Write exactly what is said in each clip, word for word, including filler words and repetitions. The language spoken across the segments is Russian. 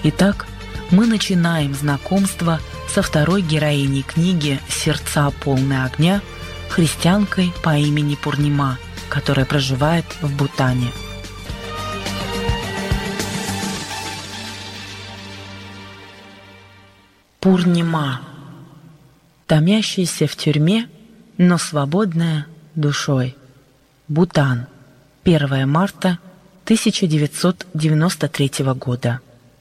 Итак, мы начинаем знакомство со второй героиней книги «Сердца полны огня», христианкой по имени Пурнима, которая проживает в Бутане. Пурнима. Томящаяся в тюрьме, но свободная душой. Бутан. первое марта тысяча девятьсот девяносто третьего года.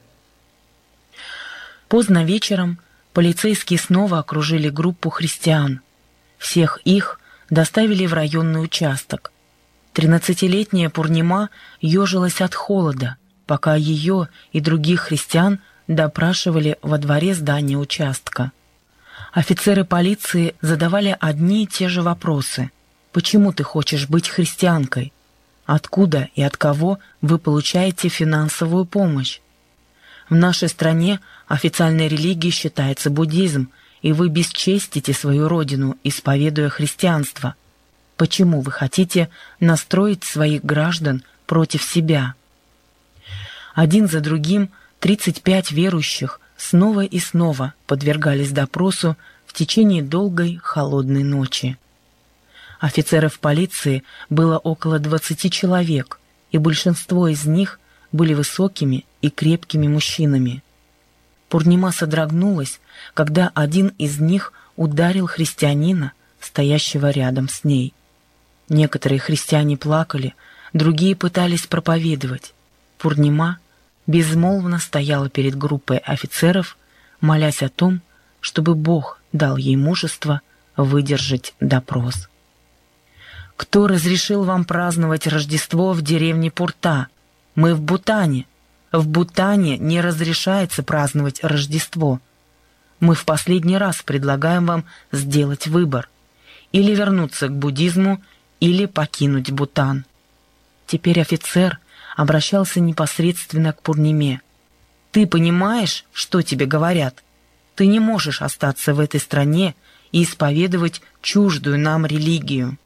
Поздно вечером полицейские снова окружили группу христиан. Всех их доставили в районный участок. Тринадцатилетняя Пурнима ежилась от холода, пока ее и других христиан допрашивали во дворе здания участка. Офицеры полиции задавали одни и те же вопросы. Почему ты хочешь быть христианкой? Откуда и от кого вы получаете финансовую помощь? В нашей стране официальной религией считается буддизм, и вы бесчестите свою родину, исповедуя христианство. Почему вы хотите настроить своих граждан против себя? Один за другим тридцать пять верующих снова и снова подвергались допросу в течение долгой холодной ночи. Офицеров полиции было около двадцати человек, и большинство из них были высокими и крепкими мужчинами. Пурнима содрогнулась, когда один из них ударил христианина, стоящего рядом с ней. Некоторые христиане плакали, другие пытались проповедовать. Пурнима безмолвно стояла перед группой офицеров, молясь о том, чтобы Бог дал ей мужество выдержать допрос. «Кто разрешил вам праздновать Рождество в деревне Пурта? Мы в Бутане. В Бутане не разрешается праздновать Рождество. Мы в последний раз предлагаем вам сделать выбор. Или вернуться к буддизму, или покинуть Бутан». Теперь офицер обращался непосредственно к Пурниме. «Ты понимаешь, что тебе говорят? Ты не можешь остаться в этой стране и исповедовать чуждую нам религию».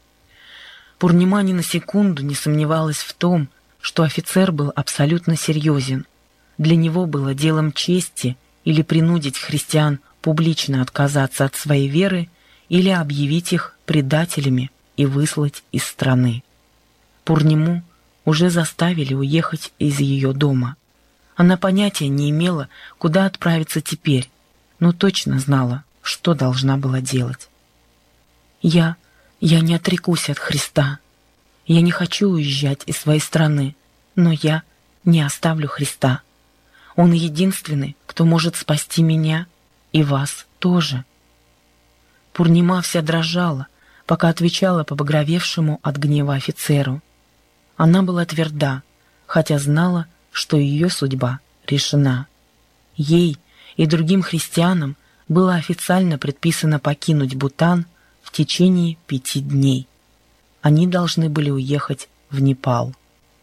Пурнима ни на секунду не сомневалась в том, что офицер был абсолютно серьезен. Для него было делом чести или принудить христиан публично отказаться от своей веры, или объявить их предателями и выслать из страны. Пурниму уже заставили уехать из ее дома. Она понятия не имела, куда отправиться теперь, но точно знала, что должна была делать. «Я... я не отрекусь от Христа. Я не хочу уезжать из своей страны, но я не оставлю Христа. Он единственный, кто может спасти меня и вас тоже». Пурнима вся дрожала, пока отвечала побагровевшему от гнева офицеру. Она была тверда, хотя знала, что ее судьба решена. Ей и другим христианам было официально предписано покинуть Бутан в течение пяти дней. Они должны были уехать в Непал.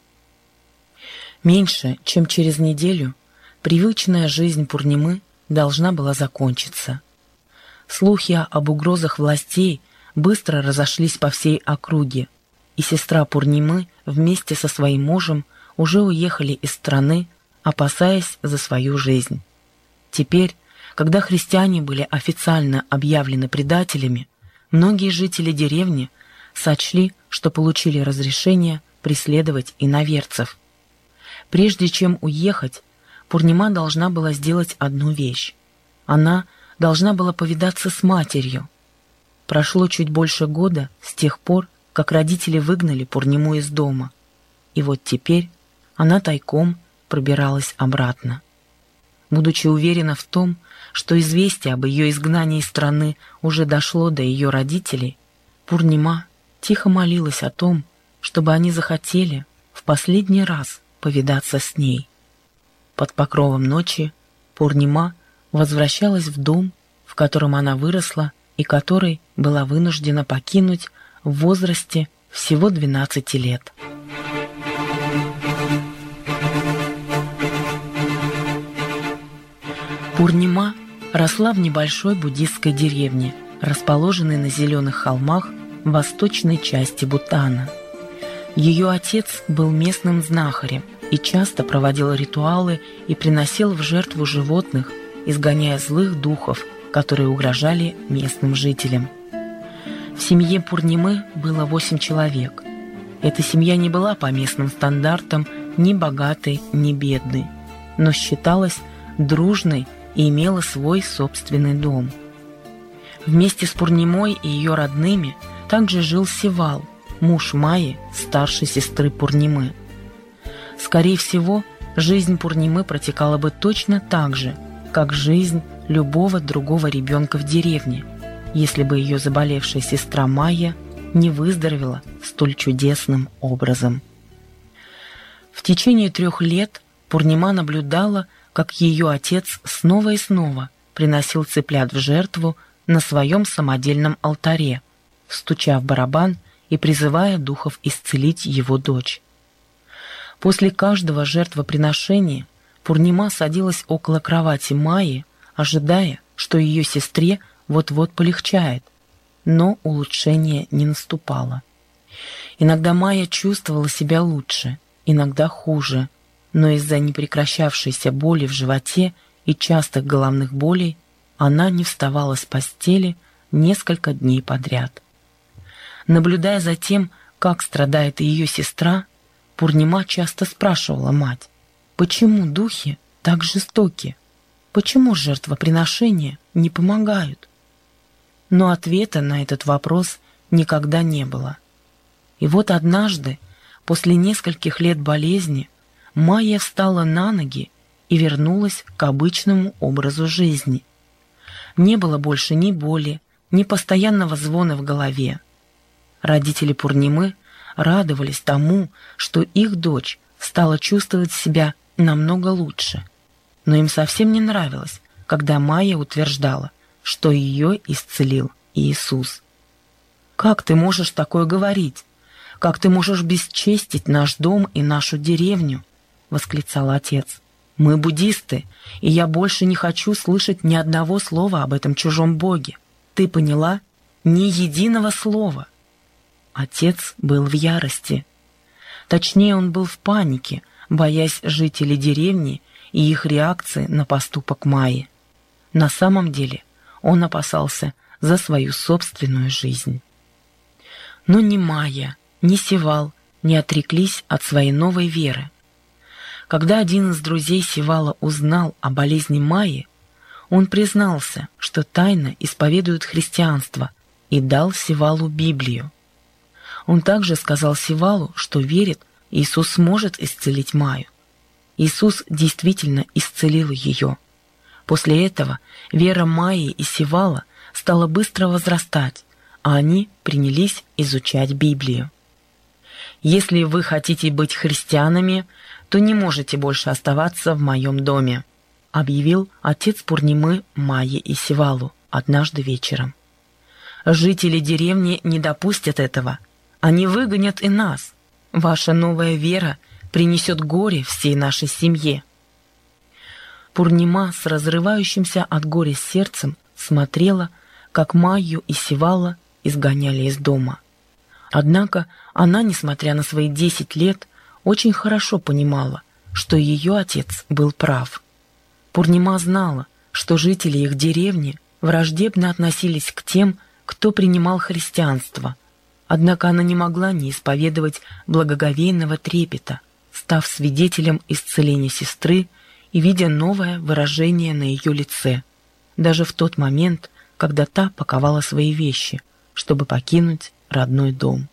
Меньше, чем через неделю, привычная жизнь Пурнимы должна была закончиться. Слухи об угрозах властей быстро разошлись по всей округе, и сестра Пурнимы вместе со своим мужем уже уехали из страны, опасаясь за свою жизнь. Теперь, когда христиане были официально объявлены предателями, многие жители деревни сочли, что получили разрешение преследовать иноверцев. Прежде чем уехать, Пурнима должна была сделать одну вещь. Она должна была повидаться с матерью. Прошло чуть больше года с тех пор, как родители выгнали Пурниму из дома, и вот теперь она тайком пробиралась обратно. Будучи уверена в том, что известие об ее изгнании из страны уже дошло до ее родителей, Пурнима тихо молилась о том, чтобы они захотели в последний раз повидаться с ней. Под покровом ночи Пурнима возвращалась в дом, в котором она выросла и который была вынуждена покинуть в возрасте всего двенадцати лет. Пурнима росла в небольшой буддистской деревне, расположенной на зеленых холмах в восточной части Бутана. Ее отец был местным знахарем, и часто проводил ритуалы и приносил в жертву животных, изгоняя злых духов, которые угрожали местным жителям. В семье Пурнимы было восемь человек. Эта семья не была по местным стандартам ни богатой, ни бедной, но считалась дружной и имела свой собственный дом. Вместе с Пурнимой и ее родными также жил Сивал, муж Майи, старшей сестры Пурнимы. Скорее всего, жизнь Пурнимы протекала бы точно так же, как жизнь любого другого ребенка в деревне, если бы ее заболевшая сестра Майя не выздоровела столь чудесным образом. В течение трех лет Пурнима наблюдала, как ее отец снова и снова приносил цыплят в жертву на своем самодельном алтаре, стуча в барабан и призывая духов исцелить его дочь. После каждого жертвоприношения Пурнима садилась около кровати Майи, ожидая, что ее сестре вот-вот полегчает, но улучшение не наступало. Иногда Майя чувствовала себя лучше, иногда хуже, но из-за непрекращавшейся боли в животе и частых головных болей она не вставала с постели несколько дней подряд. Наблюдая за тем, как страдает ее сестра, Пурнима часто спрашивала мать, почему духи так жестоки, почему жертвоприношения не помогают? Но ответа на этот вопрос никогда не было. И вот однажды, после нескольких лет болезни, Майя встала на ноги и вернулась к обычному образу жизни. Не было больше ни боли, ни постоянного звона в голове. Родители Пурнимы радовались тому, что их дочь стала чувствовать себя намного лучше. Но им совсем не нравилось, когда Майя утверждала, что ее исцелил Иисус. «Как ты можешь такое говорить? Как ты можешь бесчестить наш дом и нашу деревню?» — восклицал отец. «Мы буддисты, и я больше не хочу слышать ни одного слова об этом чужом боге. Ты поняла? Ни единого слова!» Отец был в ярости. Точнее, он был в панике, боясь жителей деревни и их реакции на поступок Майи. На самом деле он опасался за свою собственную жизнь. Но ни Майя, ни Сивал не отреклись от своей новой веры. Когда один из друзей Сивала узнал о болезни Майи, он признался, что тайно исповедует христианство, и дал Сивалу Библию. Он также сказал Сивалу, что верит, Иисус сможет исцелить Майю. Иисус действительно исцелил ее. После этого вера Майи и Сивала стала быстро возрастать, а они принялись изучать Библию. «Если вы хотите быть христианами, то не можете больше оставаться в моем доме», объявил отец Пурнимы Майе и Сивалу однажды вечером. «Жители деревни не допустят этого. Они выгонят и нас. Ваша новая вера принесет горе всей нашей семье». Пурнима с разрывающимся от горя сердцем смотрела, как Майю и Сивала изгоняли из дома. Однако она, несмотря на свои десять лет, очень хорошо понимала, что ее отец был прав. Пурнима знала, что жители их деревни враждебно относились к тем, кто принимал христианство, однако она не могла не исповедовать благоговейного трепета, став свидетелем исцеления сестры и видя новое выражение на ее лице, даже в тот момент, когда та паковала свои вещи, чтобы покинуть родной дом.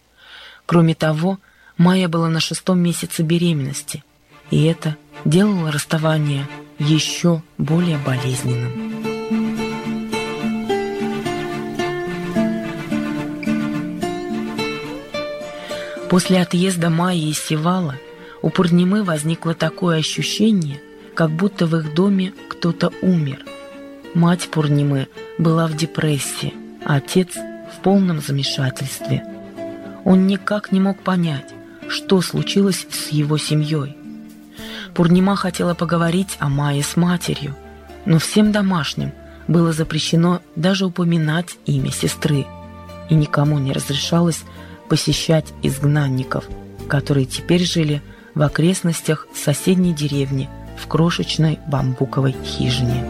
Кроме того, Майя была на шестом месяце беременности, и это делало расставание еще более болезненным. После отъезда Майи и Сивала у Пурнимы возникло такое ощущение, как будто в их доме кто-то умер. Мать Пурнимы была в депрессии, а отец в полном замешательстве. Он никак не мог понять, что случилось с его семьей. Пурнима хотела поговорить о Майе с матерью, но всем домашним было запрещено даже упоминать имя сестры, и никому не разрешалось посещать изгнанников, которые теперь жили в окрестностях соседней деревни в крошечной бамбуковой хижине.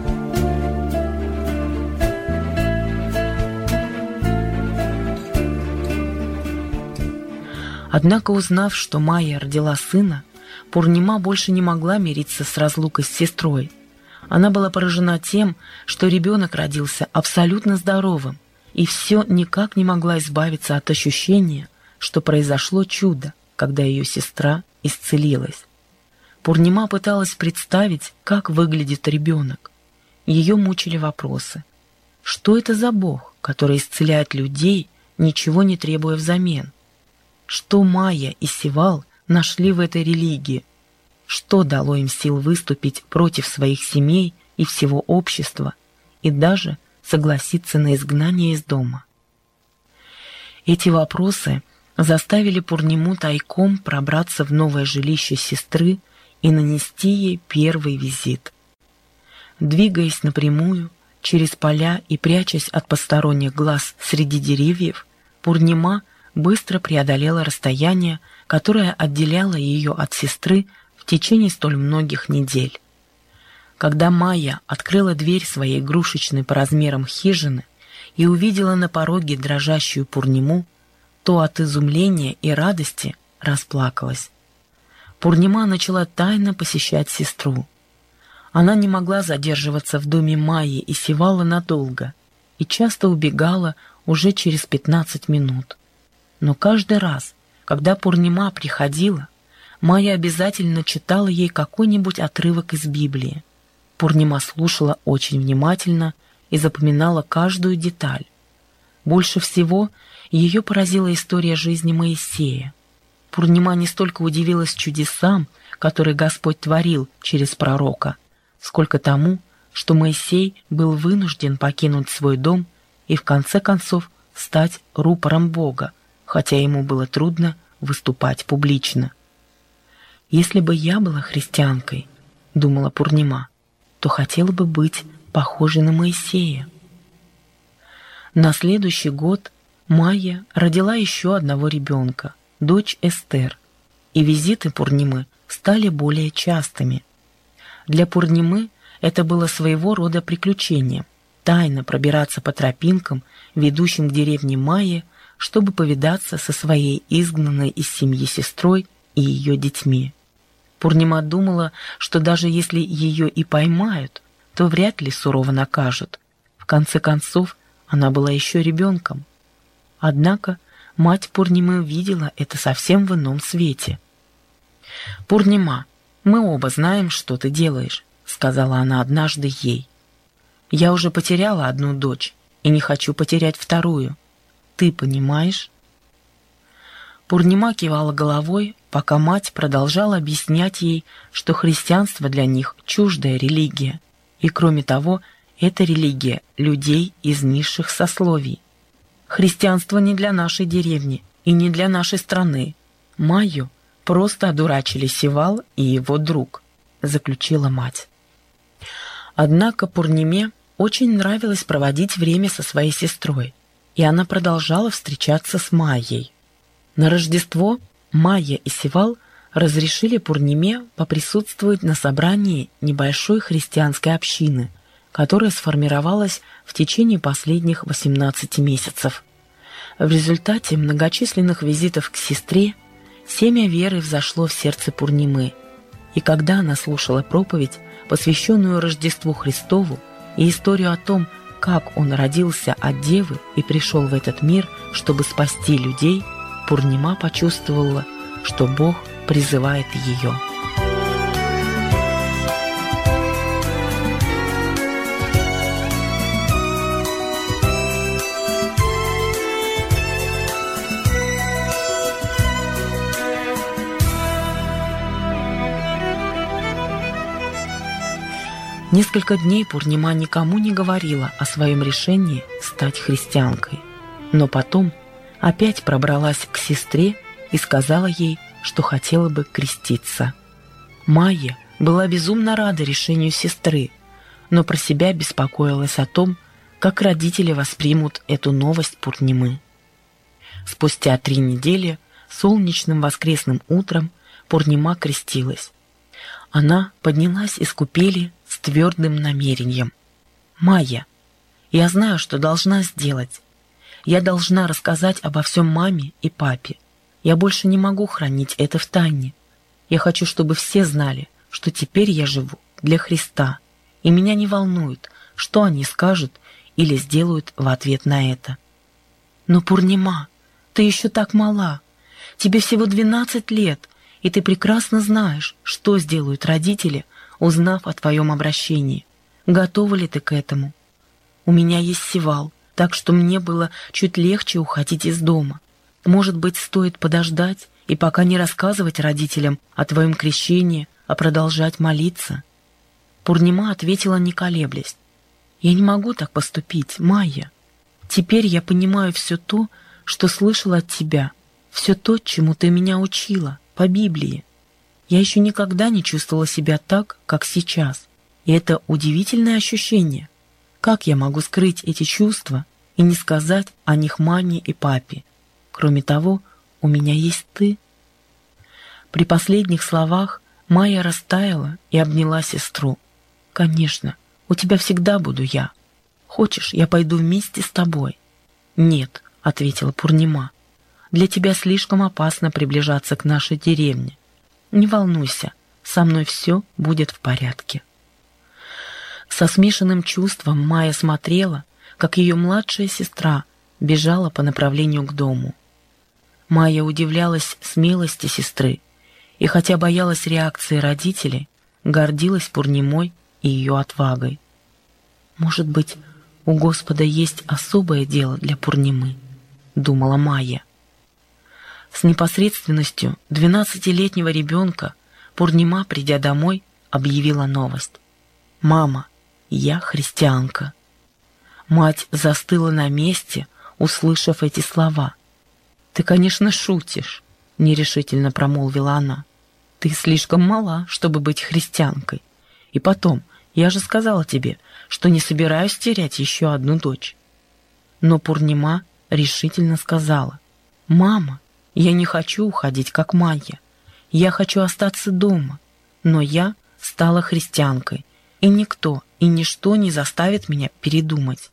Однако, узнав, что Майя родила сына, Пурнима больше не могла мириться с разлукой с сестрой. Она была поражена тем, что ребенок родился абсолютно здоровым, и все никак не могла избавиться от ощущения, что произошло чудо, когда ее сестра исцелилась. Пурнима пыталась представить, как выглядит ребенок. Ее мучили вопросы. Что это за Бог, который исцеляет людей, ничего не требуя взамен? Что Майя и Сивал нашли в этой религии? Что дало им сил выступить против своих семей и всего общества и даже согласиться на изгнание из дома? Эти вопросы заставили Пурниму тайком пробраться в новое жилище сестры и нанести ей первый визит. Двигаясь напрямую, через поля и прячась от посторонних глаз среди деревьев, Пурнима быстро преодолела расстояние, которое отделяло ее от сестры в течение столь многих недель. Когда Майя открыла дверь своей игрушечной по размерам хижины и увидела на пороге дрожащую Пурниму, то от изумления и радости расплакалась. Пурнима начала тайно посещать сестру. Она не могла задерживаться в доме Майи и Сивала надолго и часто убегала уже через пятнадцать минут. Но каждый раз, когда Пурнима приходила, Майя обязательно читала ей какой-нибудь отрывок из Библии. Пурнима слушала очень внимательно и запоминала каждую деталь. Больше всего ее поразила история жизни Моисея. Пурнима не столько удивилась чудесам, которые Господь творил через пророка, сколько тому, что Моисей был вынужден покинуть свой дом и в конце концов стать рупором Бога, хотя ему было трудно выступать публично. «Если бы я была христианкой, — думала Пурнима, — то хотела бы быть похожей на Моисея». На следующий год Майя родила еще одного ребенка, дочь Эстер, и визиты Пурнимы стали более частыми. Для Пурнимы это было своего рода приключение — тайно пробираться по тропинкам, ведущим к деревне Майи, чтобы повидаться со своей изгнанной из семьи сестрой и ее детьми. Пурнима думала, что даже если ее и поймают, то вряд ли сурово накажут. В конце концов, она была еще ребенком. Однако мать Пурнимы видела это совсем в ином свете. «Пурнима, мы оба знаем, что ты делаешь», — сказала она однажды ей. «Я уже потеряла одну дочь и не хочу потерять вторую. Ты понимаешь?» Пурнима кивала головой, пока мать продолжала объяснять ей, что христианство для них чуждая религия, и, кроме того, это религия людей из низших сословий. Христианство не для нашей деревни и не для нашей страны. Майю просто одурачили Сивал и его друг, заключила мать. Однако Пурниме очень нравилось проводить время со своей сестрой, и она продолжала встречаться с Майей. На Рождество Майя и Сивал разрешили Пурниме поприсутствовать на собрании небольшой христианской общины, которая сформировалась в течение последних восемнадцати месяцев. В результате многочисленных визитов к сестре семя веры взошло в сердце Пурнимы, и когда она слушала проповедь, посвященную Рождеству Христову, и историю о том, как он родился от девы и пришел в этот мир, чтобы спасти людей, Пурнима почувствовала, что Бог призывает ее. Несколько дней Пурнима никому не говорила о своем решении стать христианкой, но потом опять пробралась к сестре и сказала ей, что хотела бы креститься. Майя была безумно рада решению сестры, но про себя беспокоилась о том, как родители воспримут эту новость Пурнимы. Спустя три недели, солнечным воскресным утром, Пурнима крестилась. Она поднялась из купели с твердым намерением. «Майя, я знаю, что должна сделать. Я должна рассказать обо всем маме и папе. Я больше не могу хранить это в тайне. Я хочу, чтобы все знали, что теперь я живу для Христа, и меня не волнует, что они скажут или сделают в ответ на это». «Но, Пурнима, ты еще так мала. Тебе всего двенадцать лет, и ты прекрасно знаешь, что сделают родители, узнав о твоем обращении. Готова ли ты к этому? У меня есть Севал, так что мне было чуть легче уходить из дома. Может быть, стоит подождать и пока не рассказывать родителям о твоем крещении, а продолжать молиться?» Пурнима ответила, не колеблясь. «Я не могу так поступить, Майя. Теперь я понимаю все то, что слышала от тебя, все то, чему ты меня учила, по Библии. Я еще никогда не чувствовала себя так, как сейчас. И это удивительное ощущение. Как я могу скрыть эти чувства и не сказать о них маме и папе? Кроме того, у меня есть ты». При последних словах Майя растаяла и обняла сестру. «Конечно, у тебя всегда буду я. Хочешь, я пойду вместе с тобой?» «Нет», — ответила Пурнима. «Для тебя слишком опасно приближаться к нашей деревне. Не волнуйся, со мной все будет в порядке». Со смешанным чувством Майя смотрела, как ее младшая сестра бежала по направлению к дому. Майя удивлялась смелости сестры, и хотя боялась реакции родителей, гордилась Пурнимой и ее отвагой. «Может быть, у Господа есть особое дело для Пурнимы», — думала Майя. С непосредственностью двенадцатилетнего ребенка Пурнима, придя домой, объявила новость. «Мама, я христианка». Мать застыла на месте, услышав эти слова. «Ты, конечно, шутишь», — нерешительно промолвила она. «Ты слишком мала, чтобы быть христианкой. И потом, я же сказала тебе, что не собираюсь терять еще одну дочь». Но Пурнима решительно сказала: «Мама, я не хочу уходить, как Майя. Я хочу остаться дома, но я стала христианкой, и никто и ничто не заставит меня передумать».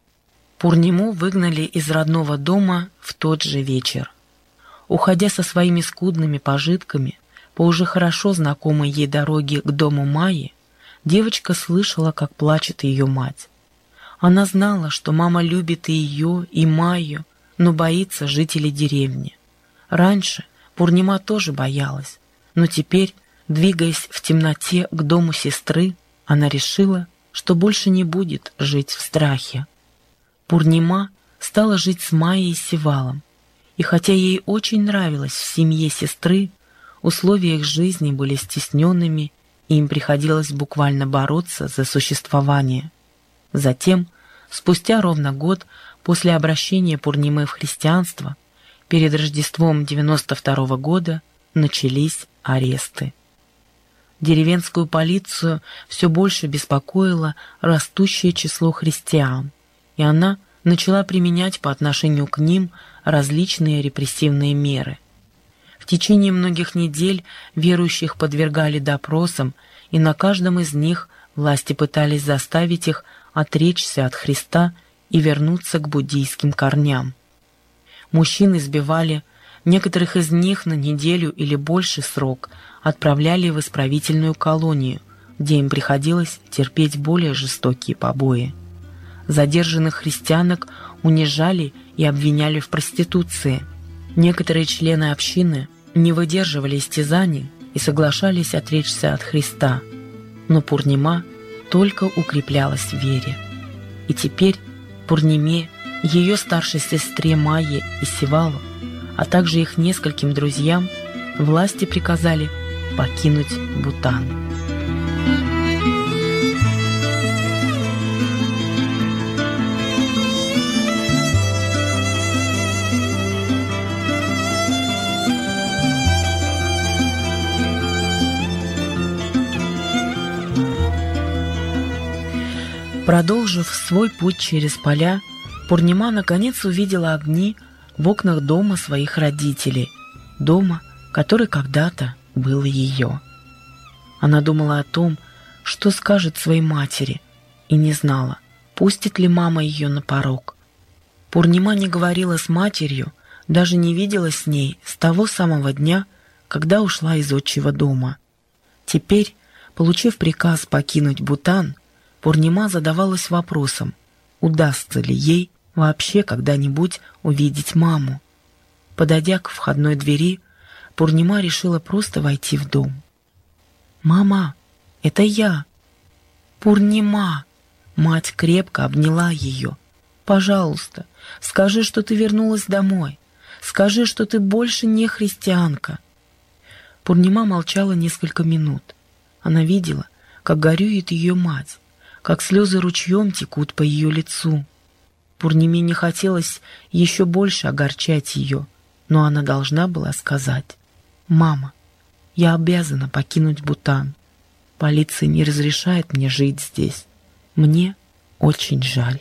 Пурниму выгнали из родного дома в тот же вечер. Уходя со своими скудными пожитками по уже хорошо знакомой ей дороге к дому Майи, девочка слышала, как плачет ее мать. Она знала, что мама любит и ее, и Майю, но боится жителей деревни. Раньше Пурнима тоже боялась, но теперь, двигаясь в темноте к дому сестры, она решила, что больше не будет жить в страхе. Пурнима стала жить с Майей и Севалом, и хотя ей очень нравилось в семье сестры, условия их жизни были стесненными, и им приходилось буквально бороться за существование. Затем, спустя ровно год после обращения Пурнимы в христианство, перед Рождеством девяносто второго года начались аресты. Деревенскую полицию все больше беспокоило растущее число христиан, и она начала применять по отношению к ним различные репрессивные меры. В течение многих недель верующих подвергали допросам, и на каждом из них власти пытались заставить их отречься от Христа и вернуться к буддийским корням. Мужчин избивали, некоторых из них на неделю или больше срок отправляли в исправительную колонию, где им приходилось терпеть более жестокие побои. Задержанных христианок унижали и обвиняли в проституции. Некоторые члены общины не выдерживали истязаний и соглашались отречься от Христа, но Пурнима только укреплялась в вере. И теперь Пурниме, ее старшей сестре Майе и Севалу, а также их нескольким друзьям, власти приказали покинуть Бутан. Продолжив свой путь через поля, Пурнима наконец увидела огни в окнах дома своих родителей, дома, который когда-то было ее. Она думала о том, что скажет своей матери, и не знала, пустит ли мама ее на порог. Пурнима не говорила с матерью, даже не виделась с ней с того самого дня, когда ушла из отчего дома. Теперь, получив приказ покинуть Бутан, Пурнима задавалась вопросом, удастся ли ей вообще когда-нибудь увидеть маму. Подойдя к входной двери, Пурнима решила просто войти в дом. «Мама, это я!» «Пурнима!» Мать крепко обняла ее. «Пожалуйста, скажи, что ты вернулась домой. Скажи, что ты больше не христианка». Пурнима молчала несколько минут. Она видела, как горюет ее мать, как слезы ручьем текут по ее лицу. Пурниме не хотелось еще больше огорчать ее, но она должна была сказать: «Мама, я обязана покинуть Бутан. Полиция не разрешает мне жить здесь. Мне очень жаль».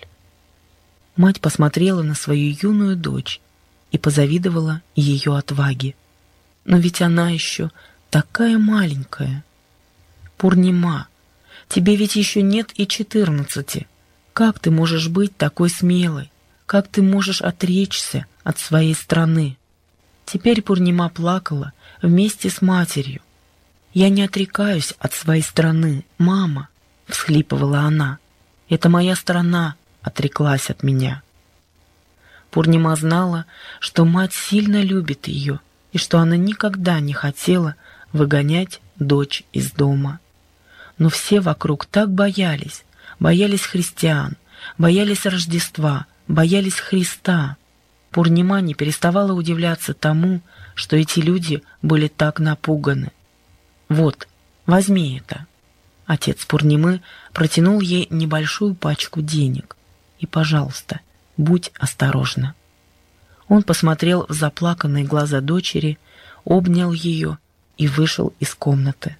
Мать посмотрела на свою юную дочь и позавидовала ее отваге. Но ведь она еще такая маленькая. «Пурнима, тебе ведь еще нет и четырнадцати. Как ты можешь быть такой смелой? Как ты можешь отречься от своей страны?» Теперь Пурнима плакала вместе с матерью. «Я не отрекаюсь от своей страны, мама», — всхлипывала она. «Это моя страна отреклась от меня». Пурнима знала, что мать сильно любит ее и что она никогда не хотела выгонять дочь из дома. Но все вокруг так боялись, боялись христиан, боялись Рождества, боялись Христа. Пурнима не переставала удивляться тому, что эти люди были так напуганы. «Вот, возьми это». Отец Пурнимы протянул ей небольшую пачку денег. «И, пожалуйста, будь осторожна». Он посмотрел в заплаканные глаза дочери, обнял ее и вышел из комнаты.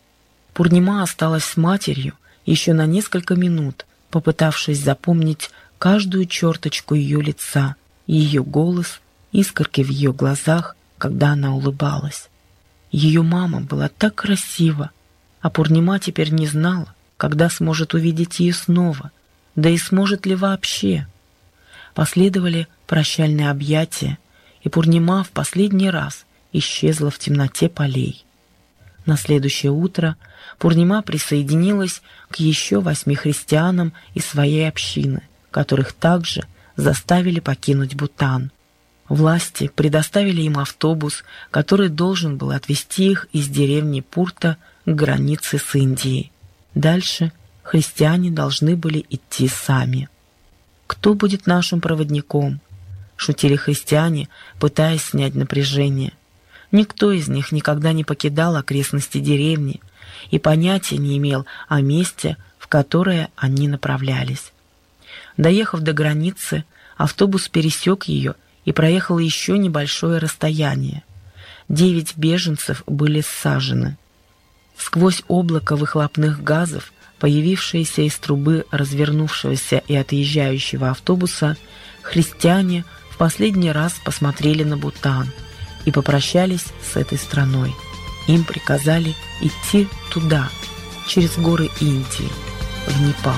Пурнима осталась с матерью еще на несколько минут, попытавшись запомнить каждую черточку ее лица, ее голос, искорки в ее глазах, когда она улыбалась. Ее мама была так красива, а Пурнима теперь не знала, когда сможет увидеть ее снова, да и сможет ли вообще. Последовали прощальные объятия, и Пурнима в последний раз исчезла в темноте полей. На следующее утро Пурнима присоединилась к еще восьми христианам из своей общины, которых также заставили покинуть Бутан. Власти предоставили им автобус, который должен был отвезти их из деревни Пурта к границе с Индией. Дальше христиане должны были идти сами. «Кто будет нашим проводником?» — шутили христиане, пытаясь снять напряжение. Никто из них никогда не покидал окрестности деревни и понятия не имел о месте, в которое они направлялись. Доехав до границы, автобус пересек ее и проехал еще небольшое расстояние. Девять беженцев были ссажены. Сквозь облако выхлопных газов, появившееся из трубы развернувшегося и отъезжающего автобуса, христиане в последний раз посмотрели на Бутан и попрощались с этой страной. Им приказали идти туда, через горы Индии, в Непал.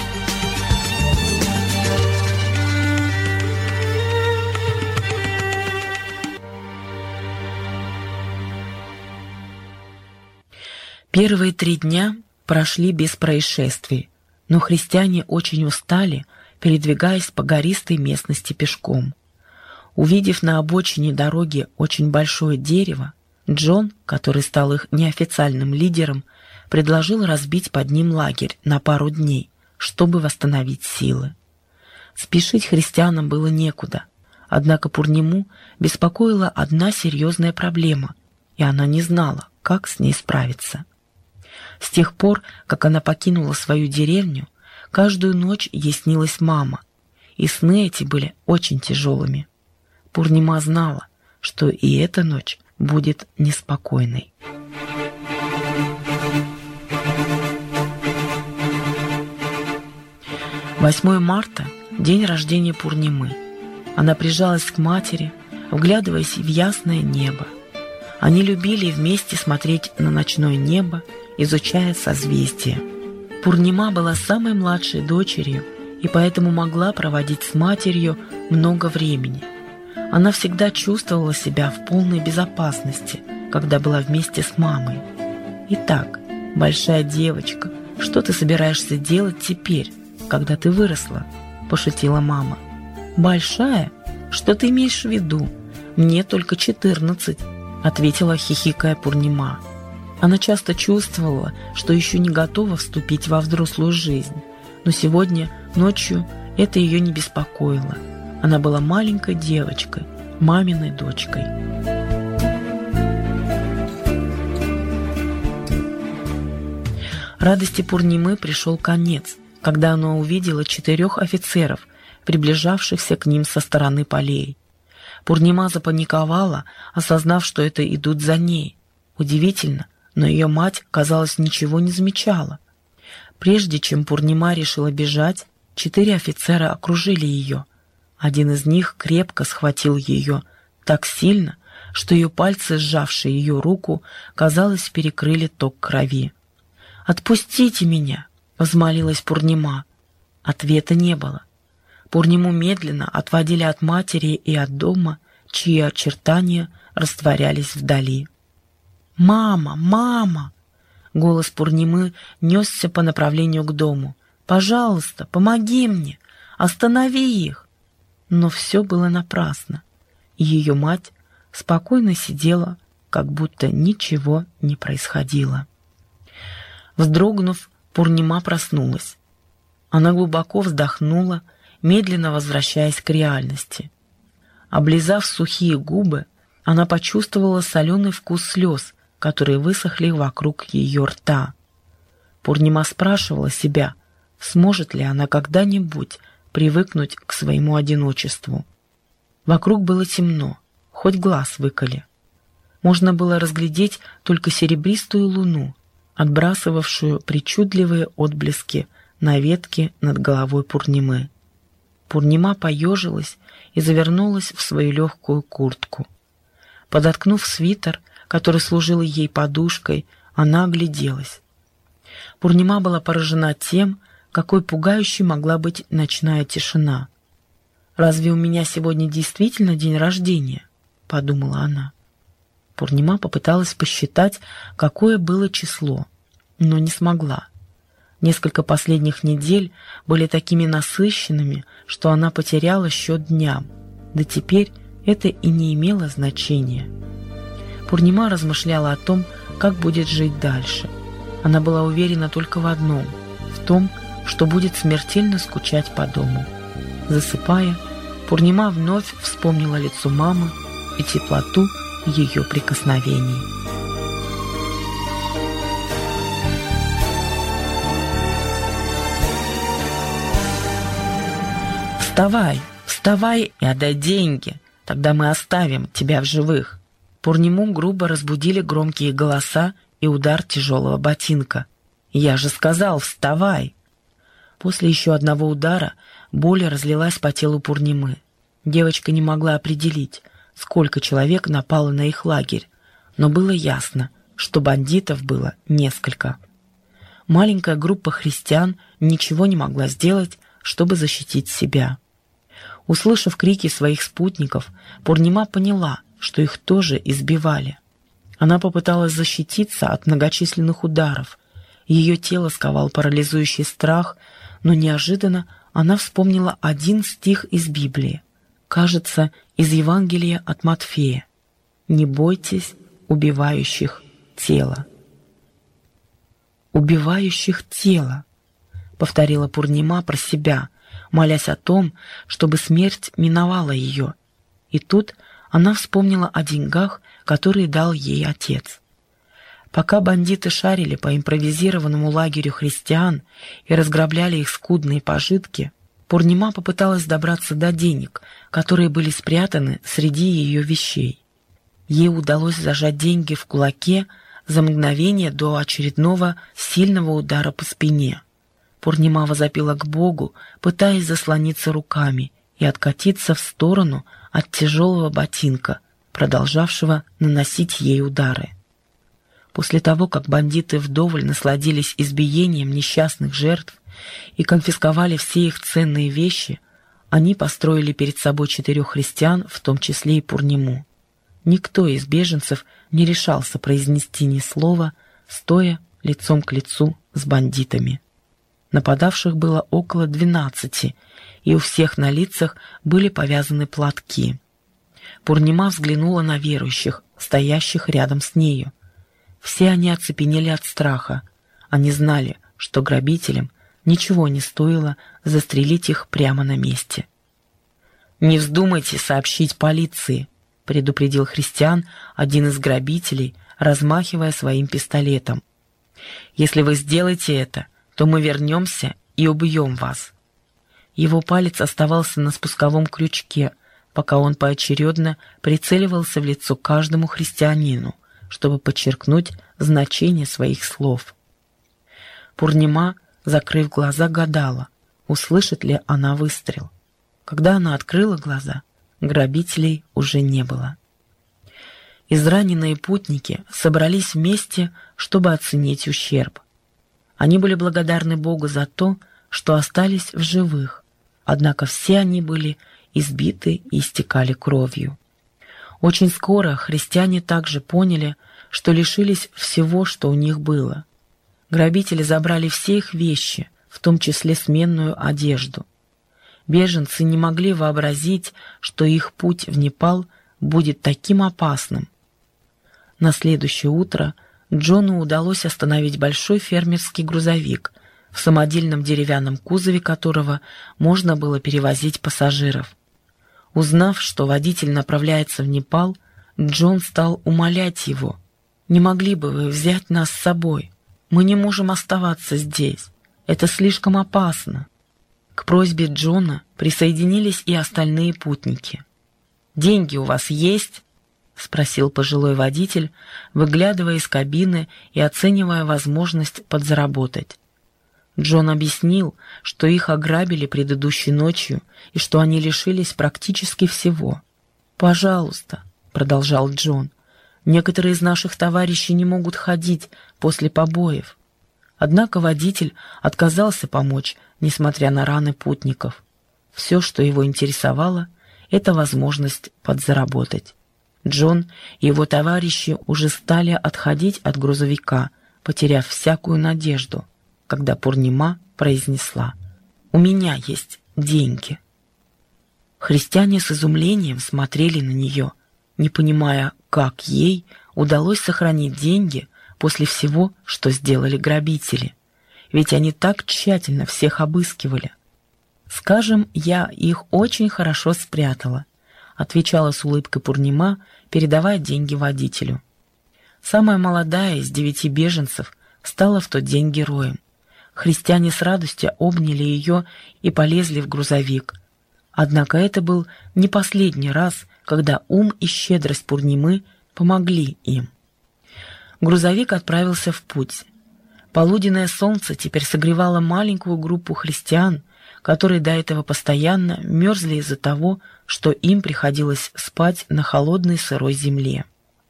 Первые три дня прошли без происшествий, но христиане очень устали, передвигаясь по гористой местности пешком. Увидев на обочине дороги очень большое дерево, Джон, который стал их неофициальным лидером, предложил разбить под ним лагерь на пару дней, чтобы восстановить силы. Спешить христианам было некуда, однако Пурниму беспокоила одна серьезная проблема, и она не знала, как с ней справиться. С тех пор, как она покинула свою деревню, каждую ночь ей снилась мама, и сны эти были очень тяжелыми. Пурнима знала, что и эта ночь будет неспокойной. восьмое марта – день рождения Пурнимы. Она прижалась к матери, вглядываясь в ясное небо. Они любили вместе смотреть на ночное небо, изучая созвездия. Пурнима была самой младшей дочерью и поэтому могла проводить с матерью много времени. Она всегда чувствовала себя в полной безопасности, когда была вместе с мамой. «Итак, большая девочка, что ты собираешься делать теперь, когда ты выросла?» – пошутила мама. «Большая? Что ты имеешь в виду? Мне только четырнадцать», – ответила, хихикая, Пурнима. Она часто чувствовала, что еще не готова вступить во взрослую жизнь, но сегодня ночью это ее не беспокоило. Она была маленькой девочкой, маминой дочкой. Радости Пурнимы пришел конец, когда она увидела четырех офицеров, приближавшихся к ним со стороны полей. Пурнима запаниковала, осознав, что это идут за ней. Удивительно, но ее мать, казалось, ничего не замечала. Прежде чем Пурнима решила бежать, четыре офицера окружили ее. Один из них крепко схватил ее так сильно, что ее пальцы, сжавшие ее руку, казалось, перекрыли ток крови. «Отпустите меня!» — взмолилась Пурнима. Ответа не было. Пурниму медленно отводили от матери и от дома, чьи очертания растворялись вдали. «Мама! Мама!» Голос Пурнимы несся по направлению к дому. «Пожалуйста, помоги мне! Останови их!» Но все было напрасно, и ее мать спокойно сидела, как будто ничего не происходило. Вздрогнув, Пурнима проснулась. Она глубоко вздохнула, медленно возвращаясь к реальности. Облизав сухие губы, она почувствовала соленый вкус слез, которые высохли вокруг ее рта. Пурнима спрашивала себя, сможет ли она когда-нибудь привыкнуть к своему одиночеству. Вокруг было темно, хоть глаз выколи. Можно было разглядеть только серебристую луну, отбрасывавшую причудливые отблески на ветке над головой Пурнимы. Пурнима поежилась и завернулась в свою легкую куртку. Подоткнув свитер, который служил ей подушкой, она огляделась. Пурнима была поражена тем, какой пугающей могла быть ночная тишина. «Разве у меня сегодня действительно день рождения?» — подумала она. Пурнима попыталась посчитать, какое было число, но не смогла. Несколько последних недель были такими насыщенными, что она потеряла счет дням, да теперь это и не имело значения. Пурнима размышляла о том, как будет жить дальше. Она была уверена только в одном — в том, что будет смертельно скучать по дому. Засыпая, Пурнима вновь вспомнила лицо мамы и теплоту ее прикосновений. «Вставай, вставай и отдай деньги, тогда мы оставим тебя в живых». Пурниму грубо разбудили громкие голоса и удар тяжелого ботинка. «Я же сказал, вставай!» После еще одного удара боль разлилась по телу Пурнимы. Девочка не могла определить, сколько человек напало на их лагерь, но было ясно, что бандитов было несколько. Маленькая группа христиан ничего не могла сделать, чтобы защитить себя. Услышав крики своих спутников, Пурнима поняла, что их тоже избивали. Она попыталась защититься от многочисленных ударов. Ее тело сковал парализующий страх, но неожиданно она вспомнила один стих из Библии, кажется, из Евангелия от Матфея. «Не бойтесь убивающих тело». «Убивающих тело», — повторила Пурнима про себя, молясь о том, чтобы смерть миновала ее. И тут она вспомнила о деньгах, которые дал ей отец. Пока бандиты шарили по импровизированному лагерю христиан и разграбляли их скудные пожитки, Пурнима попыталась добраться до денег, которые были спрятаны среди ее вещей. Ей удалось зажать деньги в кулаке за мгновение до очередного сильного удара по спине. Пурнима возопила к Богу, пытаясь заслониться руками и откатиться в сторону от тяжелого ботинка, продолжавшего наносить ей удары. После того, как бандиты вдоволь насладились избиением несчастных жертв и конфисковали все их ценные вещи, они построили перед собой четырех христиан, в том числе и Пурниму. Никто из беженцев не решался произнести ни слова, стоя лицом к лицу с бандитами. Нападавших было около двенадцати, и у всех на лицах были повязаны платки. Пурнима взглянула на верующих, стоящих рядом с нею. Все они оцепенели от страха. Они знали, что грабителям ничего не стоило застрелить их прямо на месте. «Не вздумайте сообщить полиции», — предупредил христиан один из грабителей, размахивая своим пистолетом. «Если вы сделаете это, то мы вернемся и убьем вас». Его палец оставался на спусковом крючке, пока он поочередно прицеливался в лицо каждому христианину, чтобы подчеркнуть значение своих слов. Пурнима, закрыв глаза, гадала, услышит ли она выстрел. Когда она открыла глаза, грабителей уже не было. Израненные путники собрались вместе, чтобы оценить ущерб. Они были благодарны Богу за то, что остались в живых, однако все они были избиты и истекали кровью. Очень скоро христиане также поняли, что лишились всего, что у них было. Грабители забрали все их вещи, в том числе сменную одежду. Беженцы не могли вообразить, что их путь в Непал будет таким опасным. На следующее утро Джону удалось остановить большой фермерский грузовик, в самодельном деревянном кузове которого можно было перевозить пассажиров. Узнав, что водитель направляется в Непал, Джон стал умолять его: «Не могли бы вы взять нас с собой? Мы не можем оставаться здесь. Это слишком опасно». К просьбе Джона присоединились и остальные путники. «Деньги у вас есть?» — спросил пожилой водитель, выглядывая из кабины и оценивая возможность подзаработать. Джон объяснил, что их ограбили предыдущей ночью и что они лишились практически всего. «Пожалуйста», — продолжал Джон, — «некоторые из наших товарищей не могут ходить после побоев». Однако водитель отказался помочь, несмотря на раны путников. Все, что его интересовало, — это возможность подзаработать. Джон и его товарищи уже стали отходить от грузовика, потеряв всякую надежду, когда Пурнима произнесла: «У меня есть деньги». Христиане с изумлением смотрели на нее, не понимая, как ей удалось сохранить деньги после всего, что сделали грабители, ведь они так тщательно всех обыскивали. «Скажем, я их очень хорошо спрятала», — отвечала с улыбкой Пурнима, передавая деньги водителю. Самая молодая из девяти беженцев стала в тот день героем. Христиане с радостью обняли ее и полезли в грузовик. Однако это был не последний раз, когда ум и щедрость Пурнимы помогли им. Грузовик отправился в путь. Полуденное солнце теперь согревало маленькую группу христиан, которые до этого постоянно мерзли из-за того, что им приходилось спать на холодной сырой земле.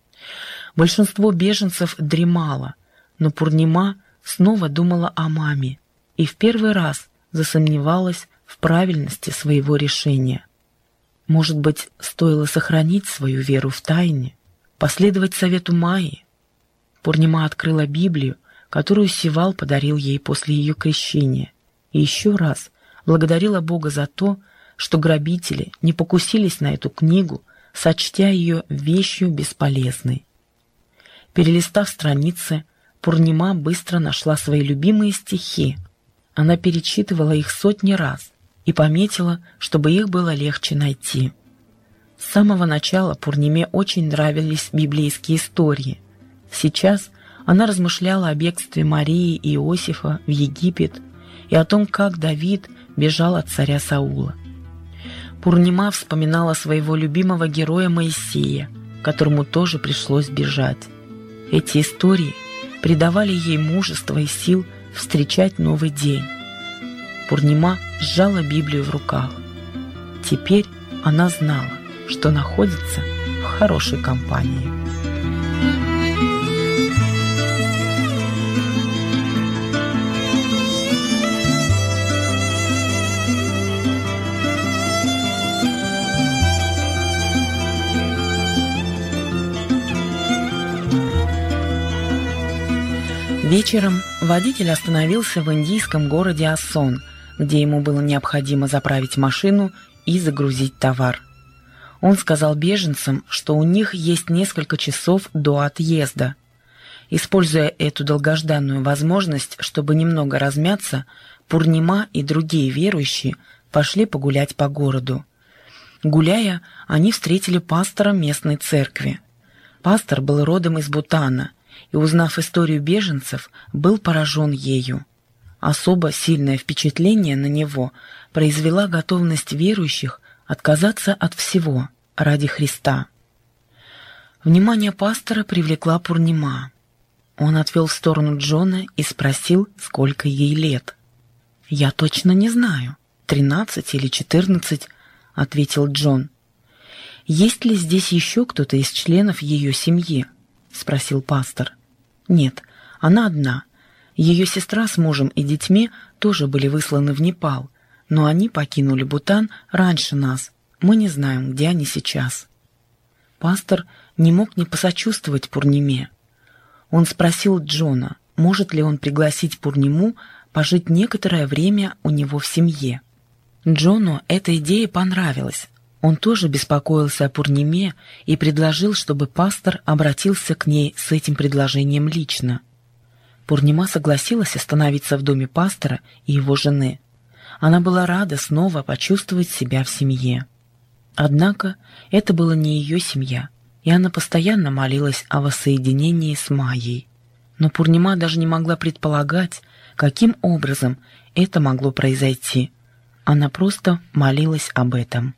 Большинство беженцев дремало, но Пурнима снова думала о маме и в первый раз засомневалась в правильности своего решения. Может быть, стоило сохранить свою веру в тайне, последовать совету Майи? Пурнима открыла Библию, которую Сивал подарил ей после ее крещения, и еще раз благодарила Бога за то, что грабители не покусились на эту книгу, сочтя ее вещью бесполезной. Перелистав страницы, Пурнима быстро нашла свои любимые стихи. Она перечитывала их сотни раз и пометила, чтобы их было легче найти. С самого начала Пурниме очень нравились библейские истории. Сейчас она размышляла о бегстве Марии и Иосифа в Египет и о том, как Давид бежал от царя Саула. Пурнима вспоминала своего любимого героя Моисея, которому тоже пришлось бежать. Эти истории придавали ей мужество и сил встречать новый день. Пурнима сжала Библию в руках. Теперь она знала, что находится в хорошей компании. Вечером водитель остановился в индийском городе Ассон, где ему было необходимо заправить машину и загрузить товар. Он сказал беженцам, что у них есть несколько часов до отъезда. Используя эту долгожданную возможность, чтобы немного размяться, Пурнима и другие верующие пошли погулять по городу. Гуляя, они встретили пастора местной церкви. Пастор был родом из Бутана и, узнав историю беженцев, был поражен ею. Особо сильное впечатление на него произвела готовность верующих отказаться от всего ради Христа. Внимание пастора привлекла Пурнима. Он отвел в сторону Джона и спросил, сколько ей лет. «Я точно не знаю, тринадцать или четырнадцать», — ответил Джон. «Есть ли здесь еще кто-то из членов ее семьи?» — спросил пастор. «Нет, она одна. Ее сестра с мужем и детьми тоже были высланы в Непал, но они покинули Бутан раньше нас. Мы не знаем, где они сейчас». Пастор не мог не посочувствовать Пурниме. Он спросил Джона, может ли он пригласить Пурниму пожить некоторое время у него в семье. Джону эта идея понравилась. Он тоже беспокоился о Пурниме и предложил, чтобы пастор обратился к ней с этим предложением лично. Пурнима согласилась остановиться в доме пастора и его жены. Она была рада снова почувствовать себя в семье. Однако это была не ее семья, и она постоянно молилась о воссоединении с Майей. Но Пурнима даже не могла предполагать, каким образом это могло произойти. Она просто молилась об этом.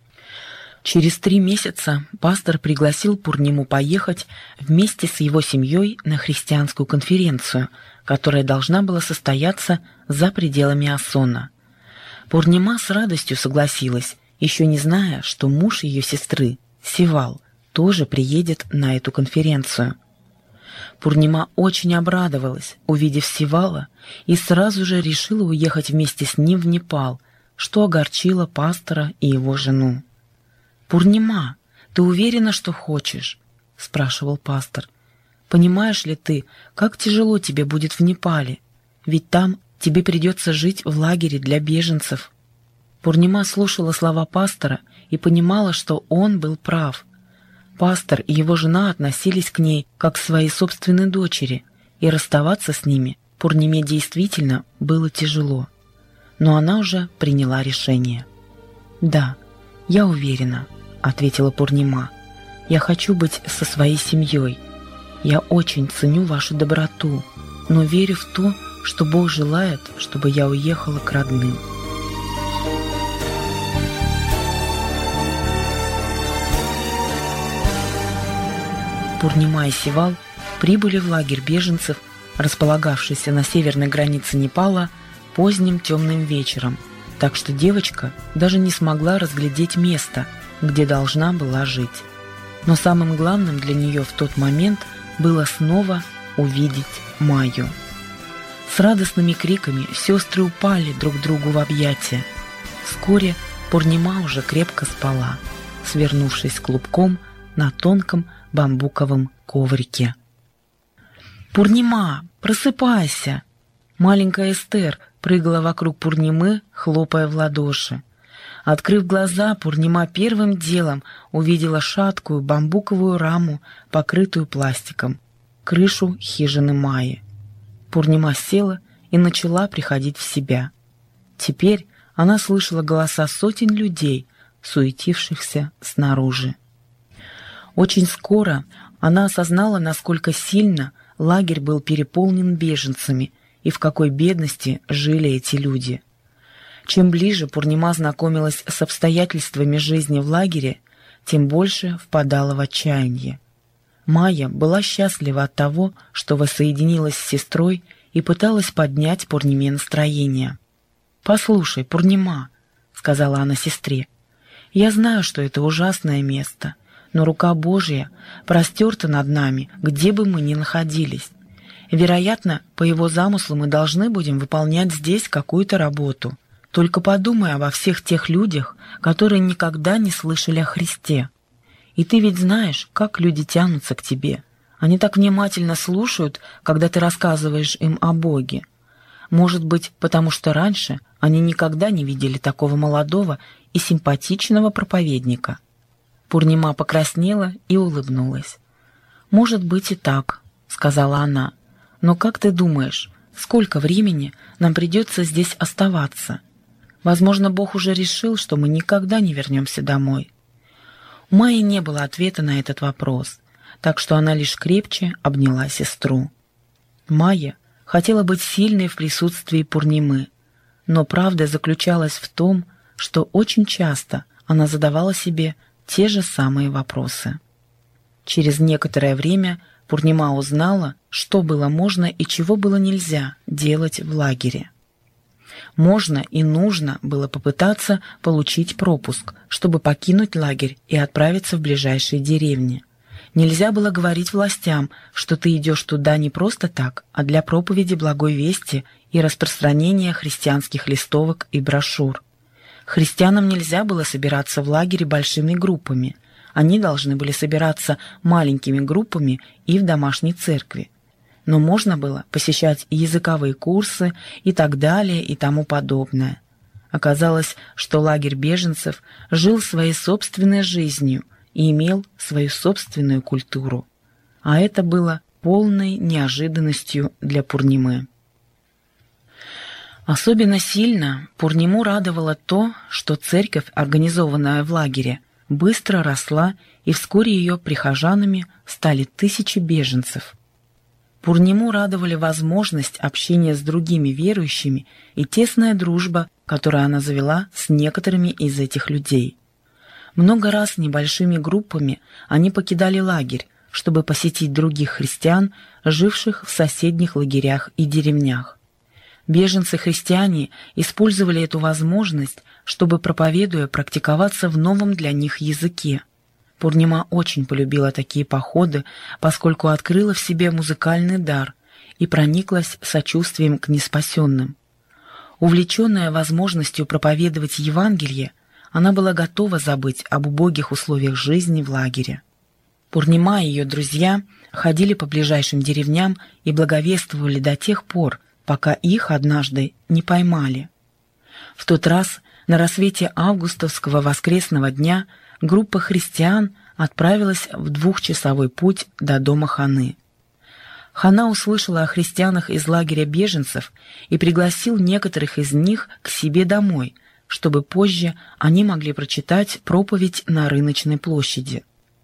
Через три месяца пастор пригласил Пурниму поехать вместе с его семьей на христианскую конференцию, которая должна была состояться за пределами Ассона. Пурнима с радостью согласилась, еще не зная, что муж ее сестры, Сивал, тоже приедет на эту конференцию. Пурнима очень обрадовалась, увидев Сивала, и сразу же решила уехать вместе с ним в Непал, что огорчило пастора и его жену. «Пурнима, ты уверена, что хочешь?» — спрашивал пастор. «Понимаешь ли ты, как тяжело тебе будет в Непале? Ведь там тебе придется жить в лагере для беженцев». Пурнима слушала слова пастора и понимала, что он был прав. Пастор и его жена относились к ней как к своей собственной дочери, и расставаться с ними Пурниме действительно было тяжело. Но она уже приняла решение. «Да, я уверена», — ответила Пурнима. «Я хочу быть со своей семьей. Я очень ценю вашу доброту, но верю в то, что Бог желает, чтобы я уехала к родным». Пурнима и Сивал прибыли в лагерь беженцев, располагавшийся на северной границе Непала, поздним темным вечером, так что девочка даже не смогла разглядеть место, где должна была жить. Но самым главным для нее в тот момент было снова увидеть Майю. С радостными криками сестры упали друг другу в объятия. Вскоре Пурнима уже крепко спала, свернувшись клубком на тонком бамбуковом коврике. «Пурнима, просыпайся!» Маленькая Эстер прыгала вокруг Пурнимы, хлопая в ладоши. Открыв глаза, Пурнима первым делом увидела шаткую бамбуковую раму, покрытую пластиком, крышу хижины Майи. Пурнима села и начала приходить в себя. Теперь она слышала голоса сотен людей, суетившихся снаружи. Очень скоро она осознала, насколько сильно лагерь был переполнен беженцами и в какой бедности жили эти люди. Чем ближе Пурнима знакомилась с обстоятельствами жизни в лагере, тем больше впадала в отчаяние. Майя была счастлива от того, что воссоединилась с сестрой и пыталась поднять Пурниме настроение. «Послушай, Пурнима», — сказала она сестре, — «я знаю, что это ужасное место, но рука Божья простерта над нами, где бы мы ни находились. Вероятно, по Его замыслу мы должны будем выполнять здесь какую-то работу. Только подумай обо всех тех людях, которые никогда не слышали о Христе. И ты ведь знаешь, как люди тянутся к тебе. Они так внимательно слушают, когда ты рассказываешь им о Боге. Может быть, потому что раньше они никогда не видели такого молодого и симпатичного проповедника. Пурнима покраснела и улыбнулась. «Может быть и так», — сказала она. «Но как ты думаешь, сколько времени нам придется здесь оставаться? Возможно, Бог уже решил, что мы никогда не вернемся домой». У Майи не было ответа на этот вопрос, так что она лишь крепче обняла сестру. Майя хотела быть сильной в присутствии Пурнимы, но правда заключалась в том, что очень часто она задавала себе те же самые вопросы. Через некоторое время Пурнима узнала, что было можно и чего было нельзя делать в лагере. Можно и нужно было попытаться получить пропуск, чтобы покинуть лагерь и отправиться в ближайшие деревни. Нельзя было говорить властям, что ты идешь туда не просто так, а для проповеди благой вести и распространения христианских листовок и брошюр. Христианам нельзя было собираться в лагере большими группами. Они должны были собираться маленькими группами и в домашней церкви. Но можно было посещать и языковые курсы и так далее и тому подобное. Оказалось, что лагерь беженцев жил своей собственной жизнью и имел свою собственную культуру. А это было полной неожиданностью для Пурнимы. Особенно сильно Пурниму радовало то, что церковь, организованная в лагере, быстро росла, и вскоре ее прихожанами стали тысячи беженцев. Пурниму радовали возможность общения с другими верующими и тесная дружба, которую она завела с некоторыми из этих людей. Много раз небольшими группами они покидали лагерь, чтобы посетить других христиан, живших в соседних лагерях и деревнях. Беженцы-христиане использовали эту возможность, чтобы, проповедуя, практиковаться в новом для них языке. Пурнима очень полюбила такие походы, поскольку открыла в себе музыкальный дар и прониклась сочувствием к неспасенным. Увлеченная возможностью проповедовать Евангелие, она была готова забыть об убогих условиях жизни в лагере. Пурнима и ее друзья ходили по ближайшим деревням и благовествовали до тех пор, пока их однажды не поймали. В тот раз, на рассвете августовского воскресного дня, группа христиан отправилась в двухчасовой путь до дома Ханы. Хана услышала о христианах из лагеря беженцев и пригласил некоторых из них к себе домой, чтобы позже они могли прочитать проповедь на рыночной площади.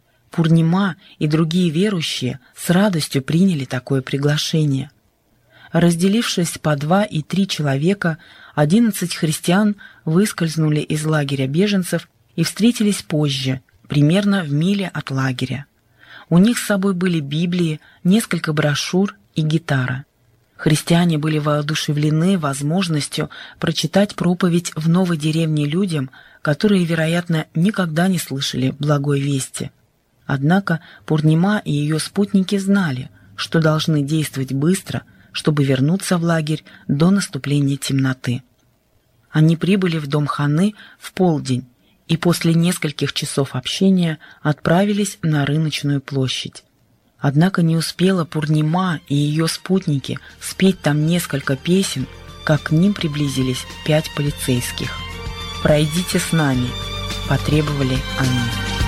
Пурнима и другие верующие с радостью приняли такое приглашение. Разделившись по два и три человека, одиннадцать христиан выскользнули из лагеря беженцев и встретились позже, примерно в миле от лагеря. У них с собой были Библии, несколько брошюр и гитара. Христиане были воодушевлены возможностью прочитать проповедь в новой деревне людям, которые, вероятно, никогда не слышали благой вести. Однако Пурнима и ее спутники знали, что должны действовать быстро, чтобы вернуться в лагерь до наступления темноты. Они прибыли в дом Ханы в полдень и после нескольких часов общения отправились на рыночную площадь. Однако не успела Пурнима и ее спутники спеть там несколько песен, как к ним приблизились пять полицейских. «Пройдите с нами», — потребовали они.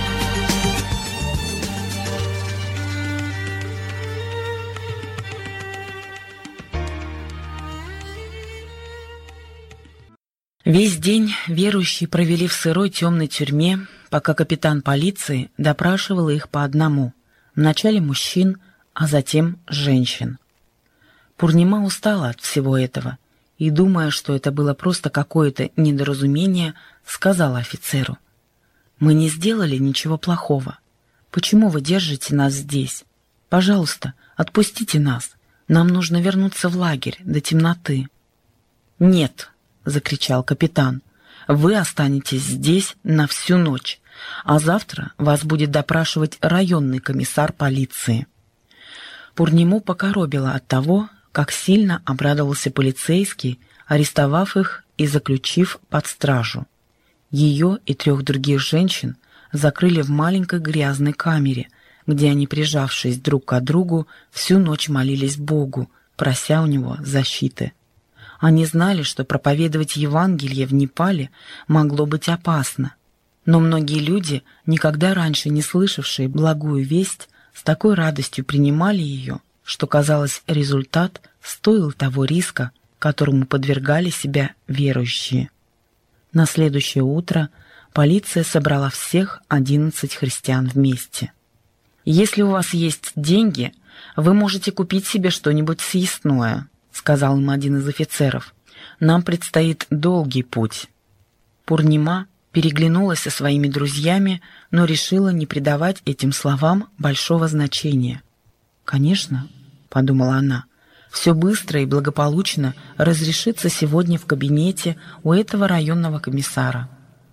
Весь день верующие провели в сырой темной тюрьме, пока капитан полиции допрашивал их по одному, вначале мужчин, а затем женщин. Пурнима устала от всего этого и, думая, что это было просто какое-то недоразумение, сказала офицеру: «Мы не сделали ничего плохого. Почему вы держите нас здесь? Пожалуйста, отпустите нас. Нам нужно вернуться в лагерь до темноты». «Нет», — закричал капитан, Вы останетесь здесь на всю ночь, а завтра вас будет допрашивать районный комиссар полиции». Пурниму покоробило от того, как сильно обрадовался полицейский, арестовав их и заключив под стражу. Ее и трех других женщин закрыли в маленькой грязной камере, где они, прижавшись друг к другу, всю ночь молились Богу, прося у него защиты. Они знали, что проповедовать Евангелие в Непале могло быть опасно, но многие люди, никогда раньше не слышавшие благую весть, с такой радостью принимали ее, что, казалось, результат стоил того риска, которому подвергали себя верующие. На следующее утро полиция собрала всех одиннадцать христиан вместе. «Если у вас есть деньги, вы можете купить себе что-нибудь съестное», — сказал им один из офицеров. «Нам предстоит долгий путь». Пурнима переглянулась со своими друзьями, но решила не придавать этим словам большого значения. «Конечно», — подумала она, — «все быстро и благополучно разрешится сегодня в кабинете у этого районного комиссара».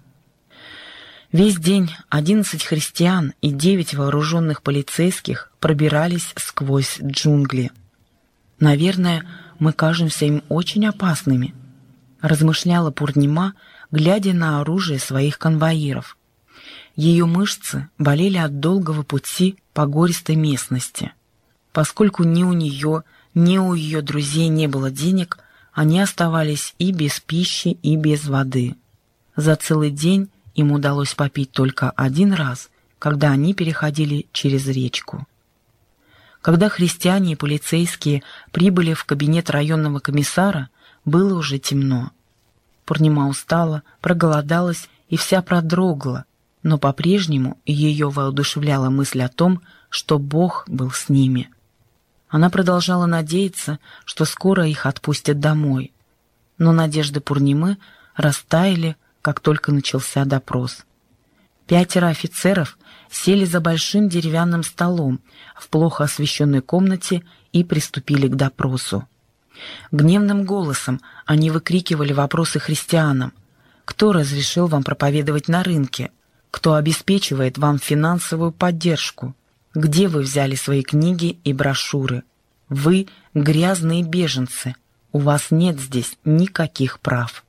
Весь день одиннадцать христиан и девять вооруженных полицейских пробирались сквозь джунгли. «Наверное, мы кажемся им очень опасными», — размышляла Пурнима, глядя на оружие своих конвоиров. Ее мышцы болели от долгого пути по гористой местности. Поскольку ни у нее, ни у ее друзей не было денег, они оставались и без пищи, и без воды. За целый день им удалось попить только один раз, когда они переходили через речку. Когда христиане и полицейские прибыли в кабинет районного комиссара, было уже темно. Пурнима устала, проголодалась и вся продрогла, но по-прежнему ее воодушевляла мысль о том, что Бог был с ними. Она продолжала надеяться, что скоро их отпустят домой. Но надежды Пурнимы растаяли, как только начался допрос. Пятеро офицеров сели за большим деревянным столом в плохо освещенной комнате и приступили к допросу. Гневным голосом они выкрикивали вопросы христианам: «Кто разрешил вам проповедовать на рынке? Кто обеспечивает вам финансовую поддержку? Где вы взяли свои книги и брошюры? Вы грязные беженцы, у вас нет здесь никаких прав».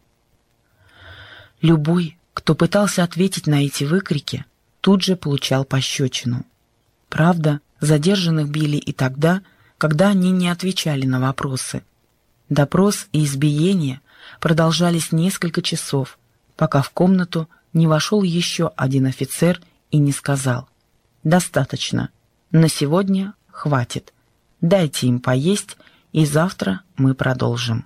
Любой, кто пытался ответить на эти выкрики, тут же получал пощечину. Правда, задержанных били и тогда, когда они не отвечали на вопросы. Допрос и избиение продолжались несколько часов, пока в комнату не вошел еще один офицер и не сказал: «Достаточно, на сегодня хватит, дайте им поесть, и завтра мы продолжим».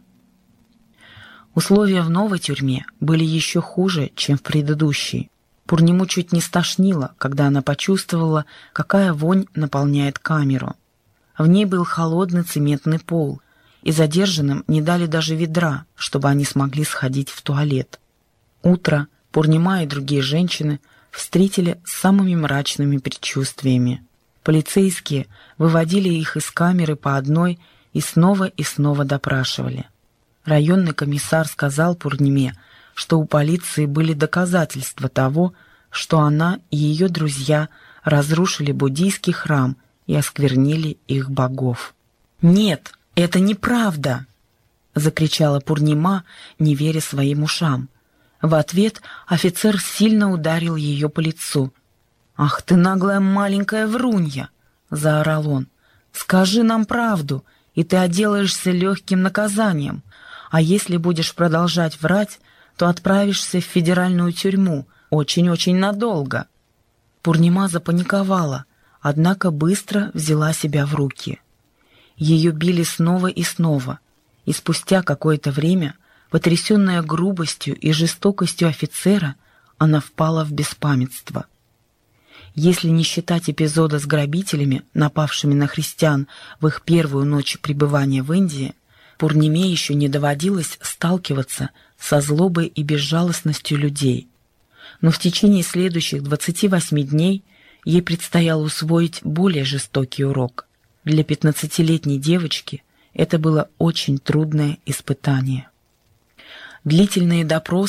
Условия в новой тюрьме были еще хуже, чем в предыдущей. Пурниму чуть не стошнило, когда она почувствовала, какая вонь наполняет камеру. В ней был холодный цементный пол, и задержанным не дали даже ведра, чтобы они смогли сходить в туалет. Утро Пурнима и другие женщины встретили с самыми мрачными предчувствиями. Полицейские выводили их из камеры по одной и снова и снова допрашивали. Районный комиссар сказал Пурниме, что у полиции были доказательства того, что она и ее друзья разрушили буддийский храм и осквернили их богов. «Нет, это неправда!» — закричала Пурнима, не веря своим ушам. В ответ офицер сильно ударил ее по лицу. «Ах ты, наглая маленькая врунья!» — заорал он. «Скажи нам правду, и ты отделаешься легким наказанием. А если будешь продолжать врать, то отправишься в федеральную тюрьму очень-очень надолго». Пурнима запаниковала, однако быстро взяла себя в руки. Ее били снова и снова, и спустя какое-то время, потрясенная грубостью и жестокостью офицера, она впала в беспамятство. Если не считать эпизода с грабителями, напавшими на христиан в их первую ночь пребывания в Индии, Пурниме еще не доводилось сталкиваться со злобой и безжалостностью людей. Но в течение следующих двадцати восьми дней ей предстояло усвоить более жестокий урок. Для пятнадцатилетней девочки это было очень трудное испытание. Длительные допросы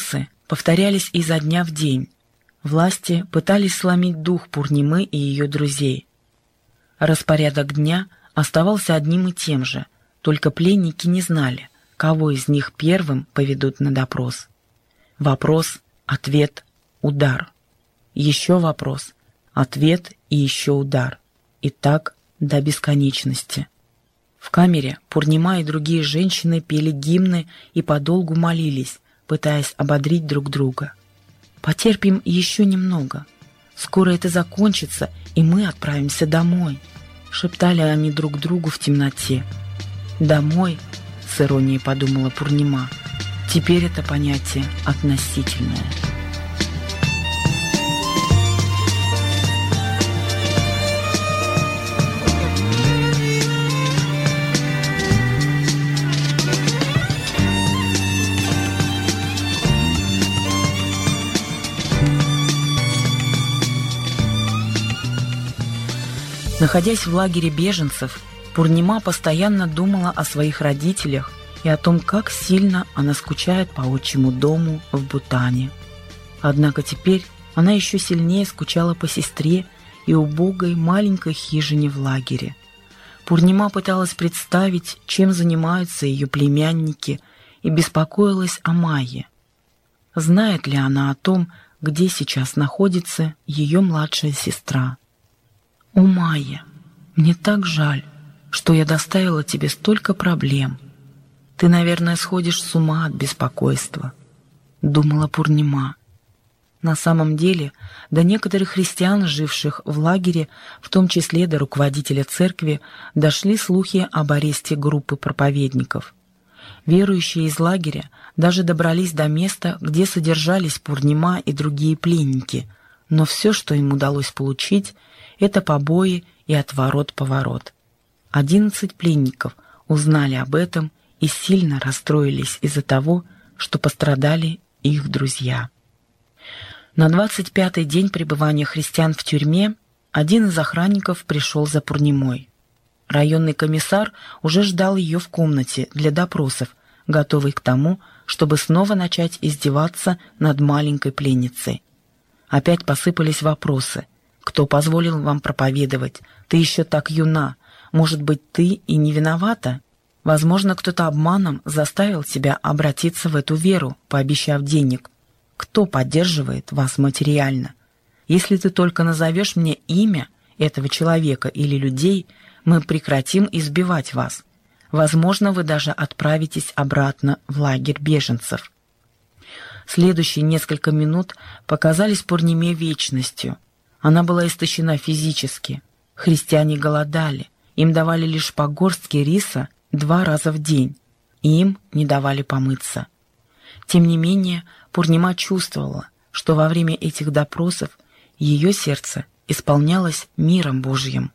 повторялись изо дня в день. Власти пытались сломить дух Пурнимы и ее друзей. Распорядок дня оставался одним и тем же, только пленники не знали, кого из них первым поведут на допрос. Вопрос, ответ, удар. Еще вопрос, ответ и еще удар. И так до бесконечности. В камере Пурнима и другие женщины пели гимны и подолгу молились, пытаясь ободрить друг друга. «Потерпим еще немного. Скоро это закончится, и мы отправимся домой», — шептали они друг другу в темноте. «Домой», — с иронией подумала Пурнима, — «теперь это понятие относительное». Находясь в лагере беженцев, Пурнима постоянно думала о своих родителях и о том, как сильно она скучает по отчему дому в Бутане. Однако теперь она еще сильнее скучала по сестре и убогой маленькой хижине в лагере. Пурнима пыталась представить, чем занимаются ее племянники, и беспокоилась о Майе. Знает ли она о том, где сейчас находится ее младшая сестра? «О, Майя, мне так жаль, что я доставила тебе столько проблем. Ты, наверное, сходишь с ума от беспокойства», — думала Пурнима. На самом деле, до некоторых христиан, живших в лагере, в том числе до руководителя церкви, дошли слухи об аресте группы проповедников. Верующие из лагеря даже добрались до места, где содержались Пурнима и другие пленники, но все, что им удалось получить, это побои и отворот-поворот. Одиннадцать пленников узнали об этом и сильно расстроились из-за того, что пострадали их друзья. На двадцать пятый день пребывания христиан в тюрьме один из охранников пришел за Пурнимой. Районный комиссар уже ждал ее в комнате для допросов, готовый к тому, чтобы снова начать издеваться над маленькой пленницей. Опять посыпались вопросы. «Кто позволил вам проповедовать? Ты еще так юна. Может быть, ты и не виновата? Возможно, кто-то обманом заставил тебя обратиться в эту веру, пообещав денег. Кто поддерживает вас материально? Если ты только назовешь мне имя этого человека или людей, мы прекратим избивать вас. Возможно, вы даже отправитесь обратно в лагерь беженцев». Следующие несколько минут показались Пурниме вечностью. Она была истощена физически. Христиане голодали. Им давали лишь по горстке риса два раза в день. И им не давали помыться. Тем не менее, Пурнима чувствовала, что во время этих допросов ее сердце исполнялось миром Божьим.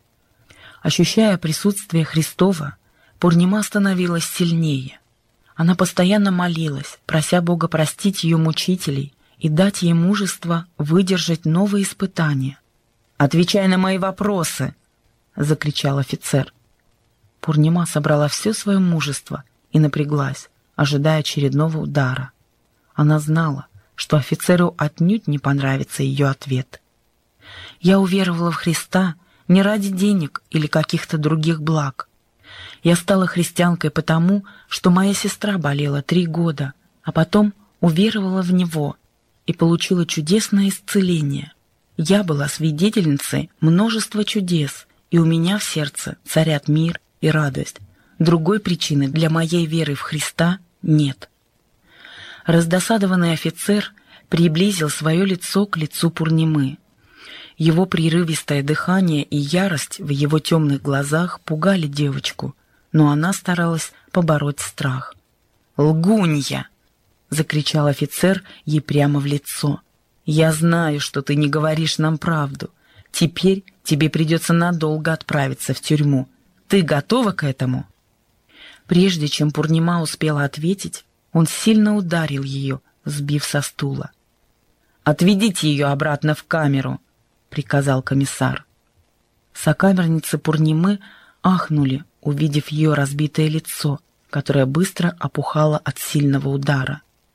Ощущая присутствие Христова, Пурнима становилась сильнее. Она постоянно молилась, прося Бога простить ее мучителей и дать ей мужество выдержать новые испытания. «Отвечай на мои вопросы!» — закричал офицер. Пурнима собрала все свое мужество и напряглась, ожидая очередного удара. Она знала, что офицеру отнюдь не понравится ее ответ. «Я уверовала в Христа не ради денег или каких-то других благ. Я стала христианкой потому, что моя сестра болела три года, а потом уверовала в Него и получила чудесное исцеление. Я была свидетельницей множества чудес, и у меня в сердце царят мир и радость. Другой причины для моей веры в Христа нет». Раздосадованный офицер приблизил свое лицо к лицу Пурнимы. Его прерывистое дыхание и ярость в его темных глазах пугали девочку, но она старалась побороть страх. «Лгунья!» — закричал офицер ей прямо в лицо. «Я знаю, что ты не говоришь нам правду. Теперь тебе придется надолго отправиться в тюрьму. Ты готова к этому?» Прежде чем Пурнима успела ответить, он сильно ударил ее, сбив со стула. «Отведите ее обратно в камеру», — приказал комиссар. Сокамерницы Пурнимы ахнули, увидев ее разбитое лицо, которое быстро опухало от сильного удара.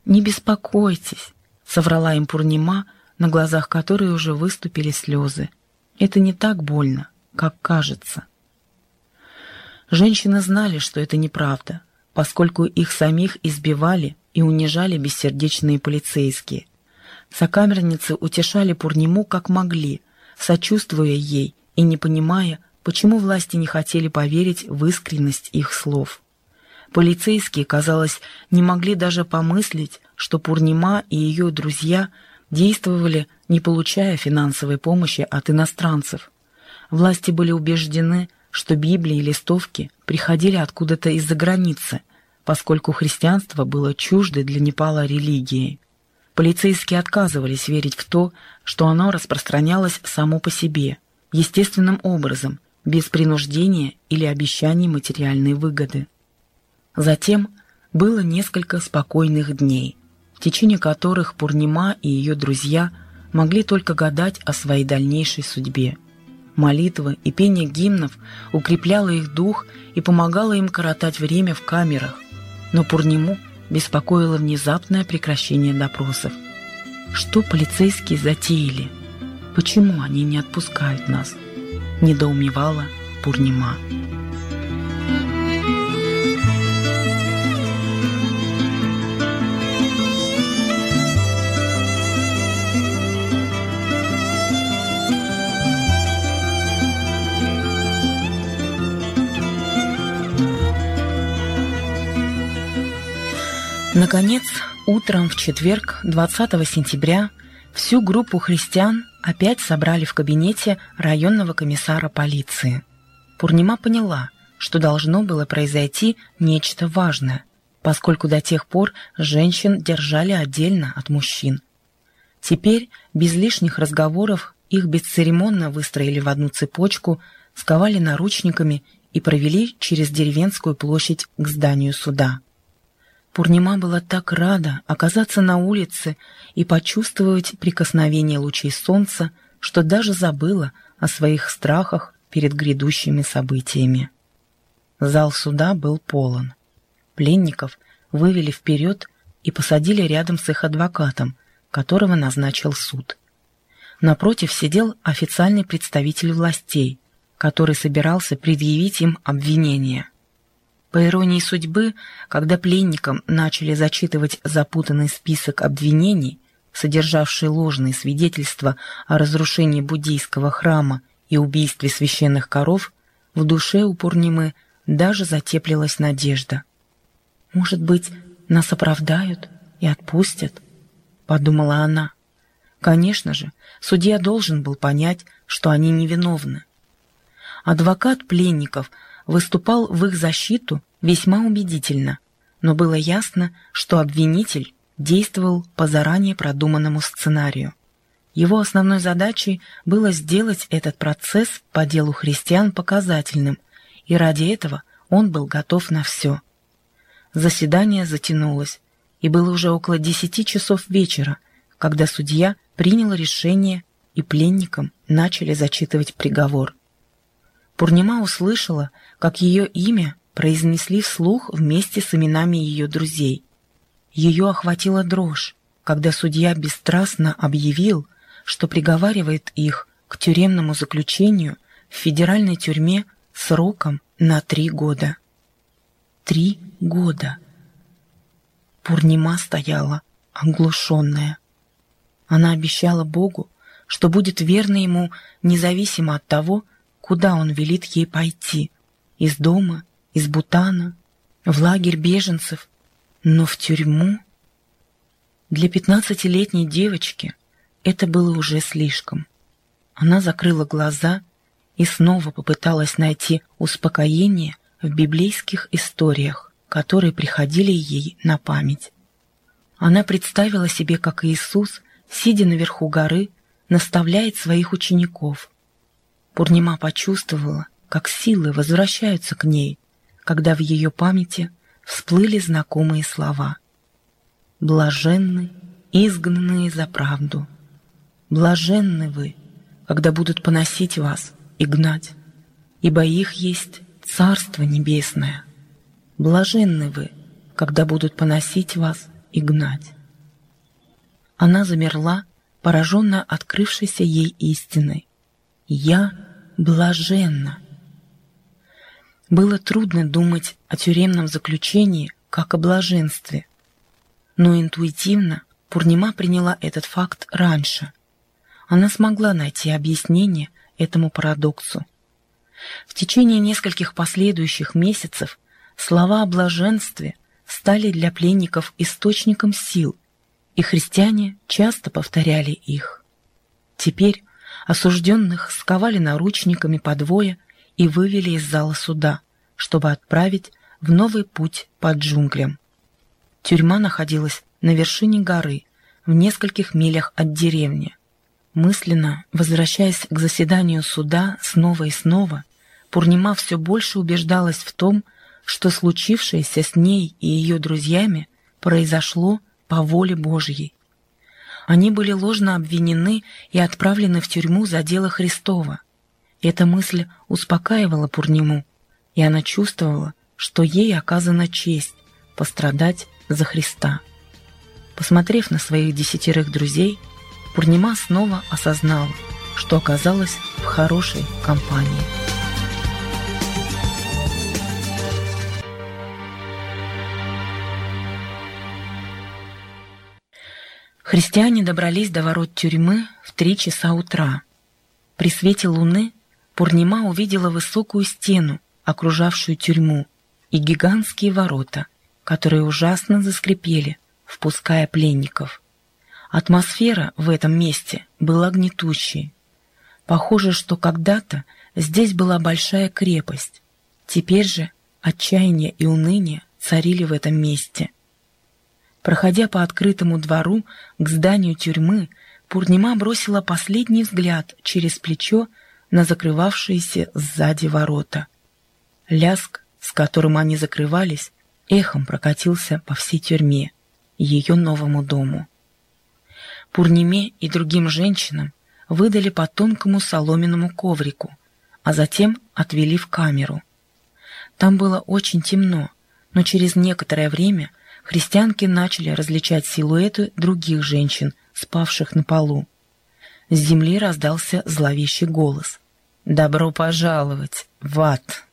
«Не беспокойтесь», — соврала им Пурнима, на глазах которой уже выступили слезы. «Это не так больно, как кажется». Женщины знали, что это неправда, поскольку их самих избивали и унижали бессердечные полицейские. Сокамерницы утешали Пурниму как могли, сочувствуя ей и не понимая, почему власти не хотели поверить в искренность их слов. Полицейские, казалось, не могли даже помыслить, что Пурнима и ее друзья действовали, не получая финансовой помощи от иностранцев. Власти были убеждены, что Библии и листовки приходили откуда-то из-за границы, поскольку христианство было чуждой для Непала религией. Полицейские отказывались верить в то, что оно распространялось само по себе, естественным образом, без принуждения или обещаний материальной выгоды. Затем было несколько спокойных дней, в течение которых Пурнима и ее друзья могли только гадать о своей дальнейшей судьбе. Молитвы и пение гимнов укрепляло их дух и помогало им коротать время в камерах, но Пурниму беспокоило внезапное прекращение допросов. Что полицейские затеяли? Почему они не отпускают нас? Недоумевала Пурнима. Наконец, утром в четверг, двадцатого сентября, всю группу христиан опять собрали в кабинете районного комиссара полиции. Пурнима поняла, что должно было произойти нечто важное, поскольку до тех пор женщин держали отдельно от мужчин. Теперь, без лишних разговоров, их бесцеремонно выстроили в одну цепочку, сковали наручниками и провели через деревенскую площадь к зданию суда. Пурнима была так рада оказаться на улице и почувствовать прикосновение лучей солнца, что даже забыла о своих страхах перед грядущими событиями. Зал суда был полон. Пленников вывели вперед и посадили рядом с их адвокатом, которого назначил суд. Напротив сидел официальный представитель властей, который собирался предъявить им обвинение. По иронии судьбы, когда пленникам начали зачитывать запутанный список обвинений, содержавший ложные свидетельства о разрушении буддийского храма и убийстве священных коров, в душе у Пурнимы даже затеплилась надежда. «Может быть, нас оправдают и отпустят?» — подумала она. Конечно же, судья должен был понять, что они невиновны. Адвокат пленников выступал в их защиту весьма убедительно, но было ясно, что обвинитель действовал по заранее продуманному сценарию. Его основной задачей было сделать этот процесс по делу христиан показательным, и ради этого он был готов на все. Заседание затянулось, и было уже около десяти часов вечера, когда судья принял решение, и пленникам начали зачитывать приговор. Пурнима услышала, как ее имя произнесли вслух вместе с именами ее друзей. Ее охватила дрожь, когда судья бесстрастно объявил, что приговаривает их к тюремному заключению в федеральной тюрьме сроком на три года. Три года. Пурнима стояла оглушенная. Она обещала Богу, что будет верна ему независимо от того, куда он велит ей пойти, из дома, из Бутана, в лагерь беженцев, но в тюрьму. Для пятнадцатилетней девочки это было уже слишком. Она закрыла глаза и снова попыталась найти успокоение в библейских историях, которые приходили ей на память. Она представила себе, как Иисус, сидя наверху горы, наставляет своих учеников. Пурнима почувствовала, как силы возвращаются к ней, когда в ее памяти всплыли знакомые слова. «Блаженны, изгнанные за правду. Блаженны вы, когда будут поносить вас и гнать, ибо их есть Царство Небесное. Блаженны вы, когда будут поносить вас и гнать. Она замерла, пораженная открывшейся ей истиной. «Я блаженна». Было трудно думать о тюремном заключении как о блаженстве, но интуитивно Пурнима приняла этот факт раньше. Она смогла найти объяснение этому парадоксу. В течение нескольких последующих месяцев слова о блаженстве стали для пленников источником сил, и христиане часто повторяли их. Теперь осужденных сковали наручниками по двое и вывели из зала суда, чтобы отправить в новый путь по джунглям. Тюрьма находилась на вершине горы, в нескольких милях от деревни. Мысленно возвращаясь к заседанию суда снова и снова, Пурнима все больше убеждалась в том, что случившееся с ней и ее друзьями произошло по воле Божьей. Они были ложно обвинены и отправлены в тюрьму за дело Христово. Эта мысль успокаивала Пурниму, и она чувствовала, что ей оказана честь пострадать за Христа. Посмотрев на своих десятерых друзей, Пурнима снова осознала, что оказалась в хорошей компании. Христиане добрались до ворот тюрьмы в три часа утра. При свете луны Пурнима увидела высокую стену, окружавшую тюрьму, и гигантские ворота, которые ужасно заскрипели, впуская пленников. Атмосфера в этом месте была гнетущей. Похоже, что когда-то здесь была большая крепость. Теперь же отчаяние и уныние царили в этом месте. Проходя по открытому двору к зданию тюрьмы, Пурнима бросила последний взгляд через плечо на закрывавшиеся сзади ворота. Лязг, с которым они закрывались, эхом прокатился по всей тюрьме, ее новому дому. Пурниме и другим женщинам выдали по тонкому соломенному коврику, а затем отвели в камеру. Там было очень темно, но через некоторое время христианки начали различать силуэты других женщин, спавших на полу. С земли раздался зловещий голос: «Добро пожаловать в ад!»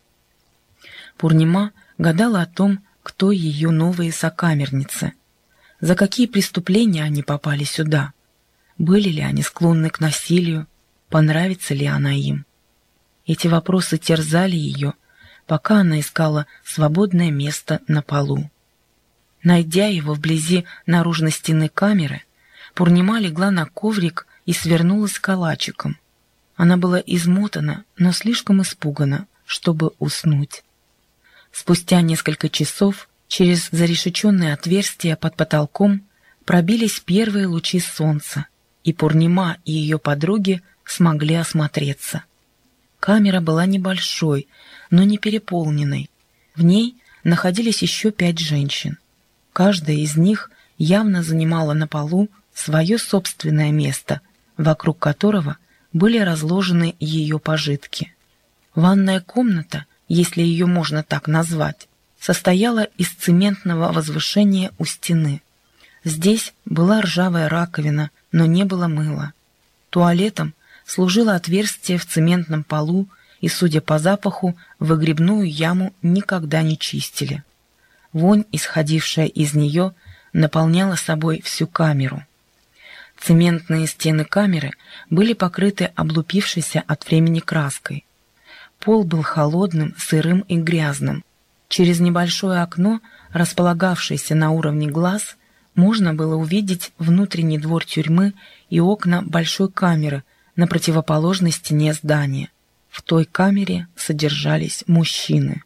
Пурнима гадала о том, кто ее новые сокамерницы, за какие преступления они попали сюда, были ли они склонны к насилию, понравится ли она им. Эти вопросы терзали ее, пока она искала свободное место на полу. Найдя его вблизи наружной стены камеры, Пурнима легла на коврик и свернулась калачиком. Она была измотана, но слишком испугана, чтобы уснуть. Спустя несколько часов через зарешеченное отверстие под потолком пробились первые лучи солнца, и Пурнима и ее подруги смогли осмотреться. Камера была небольшой, но не переполненной. В ней находились еще пять женщин. Каждая из них явно занимала на полу свое собственное место, вокруг которого были разложены ее пожитки. Ванная комната, если ее можно так назвать, состояла из цементного возвышения у стены. Здесь была ржавая раковина, но не было мыла. Туалетом служило отверстие в цементном полу, и, судя по запаху, выгребную яму никогда не чистили. Вонь, исходившая из нее, наполняла собой всю камеру. Цементные стены камеры были покрыты облупившейся от времени краской. Пол был холодным, сырым и грязным. Через небольшое окно, располагавшееся на уровне глаз, можно было увидеть внутренний двор тюрьмы и окна большой камеры на противоположной стене здания. В той камере содержались мужчины.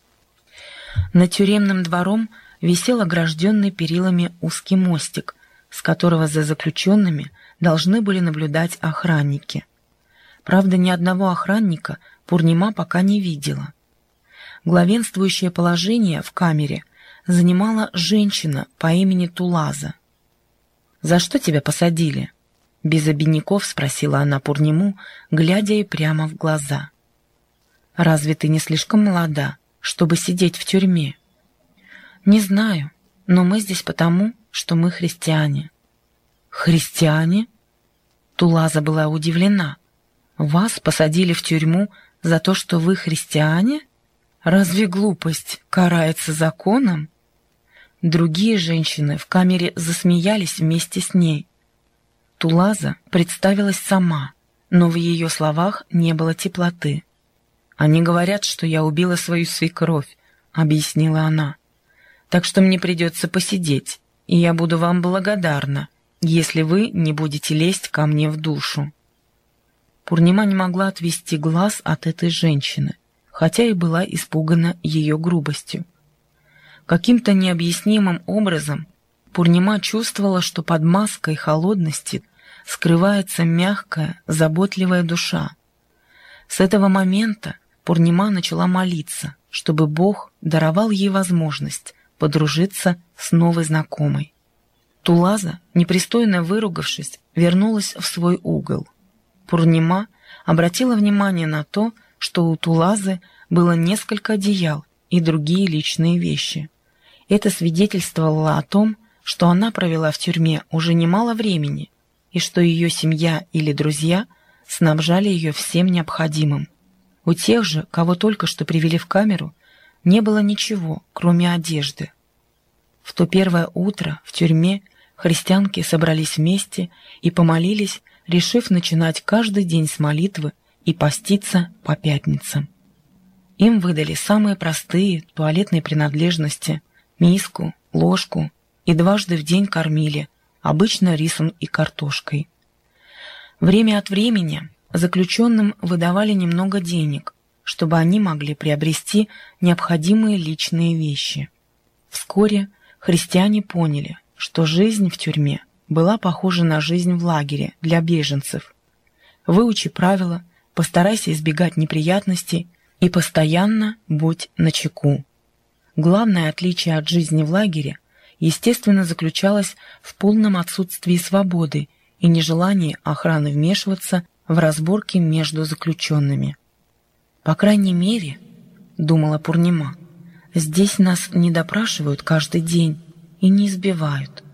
Над тюремным двором висел огражденный перилами узкий мостик, с которого за заключенными должны были наблюдать охранники. Правда, ни одного охранника Пурнима пока не видела. Главенствующее положение в камере занимала женщина по имени Тулаза. «За что тебя посадили?» — без обиняков спросила она Пурниму, глядя ей прямо в глаза. «Разве ты не слишком молода, чтобы сидеть в тюрьме?» «Не знаю, но мы здесь потому, что мы христиане». «Христиане?» Тулаза была удивлена. «Вас посадили в тюрьму за то, что вы христиане? Разве глупость карается законом?» Другие женщины в камере засмеялись вместе с ней. Тулаза представилась сама, но в ее словах не было теплоты. «Они говорят, что я убила свою свекровь», — объяснила она. «Так что мне придется посидеть, и я буду вам благодарна, если вы не будете лезть ко мне в душу». Пурнима не могла отвести глаз от этой женщины, хотя и была испугана ее грубостью. Каким-то необъяснимым образом Пурнима чувствовала, что под маской холодности скрывается мягкая, заботливая душа. С этого момента Пурнима начала молиться, чтобы Бог даровал ей возможность подружиться с новой знакомой. Тулаза, непристойно выругавшись, вернулась в свой угол. Пурнима обратила внимание на то, что у Тулазы было несколько одеял и другие личные вещи. Это свидетельствовало о том, что она провела в тюрьме уже немало времени и что ее семья или друзья снабжали ее всем необходимым. У тех же, кого только что привели в камеру, не было ничего, кроме одежды. В то первое утро в тюрьме христианки собрались вместе и помолились, решив начинать каждый день с молитвы и поститься по пятницам. Им выдали самые простые туалетные принадлежности, миску, ложку, и дважды в день кормили, обычно рисом и картошкой. Время от времени заключенным выдавали немного денег, чтобы они могли приобрести необходимые личные вещи. Вскоре христиане поняли, что жизнь в тюрьме была похожа на жизнь в лагере для беженцев. Выучи правила, постарайся избегать неприятностей и постоянно будь начеку. Главное отличие от жизни в лагере, естественно, заключалось в полном отсутствии свободы и нежелании охраны вмешиваться в разборки между заключенными. «По крайней мере, — думала Пурнима, — здесь нас не допрашивают каждый день и не избивают».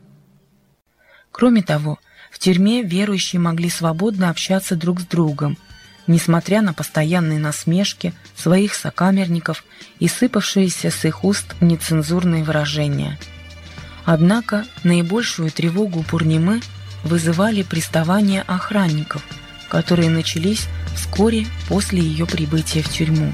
Кроме того, в тюрьме верующие могли свободно общаться друг с другом, несмотря на постоянные насмешки своих сокамерников и сыпавшиеся с их уст нецензурные выражения. Однако наибольшую тревогу Пурнимы вызывали приставания охранников, которые начались вскоре после ее прибытия в тюрьму.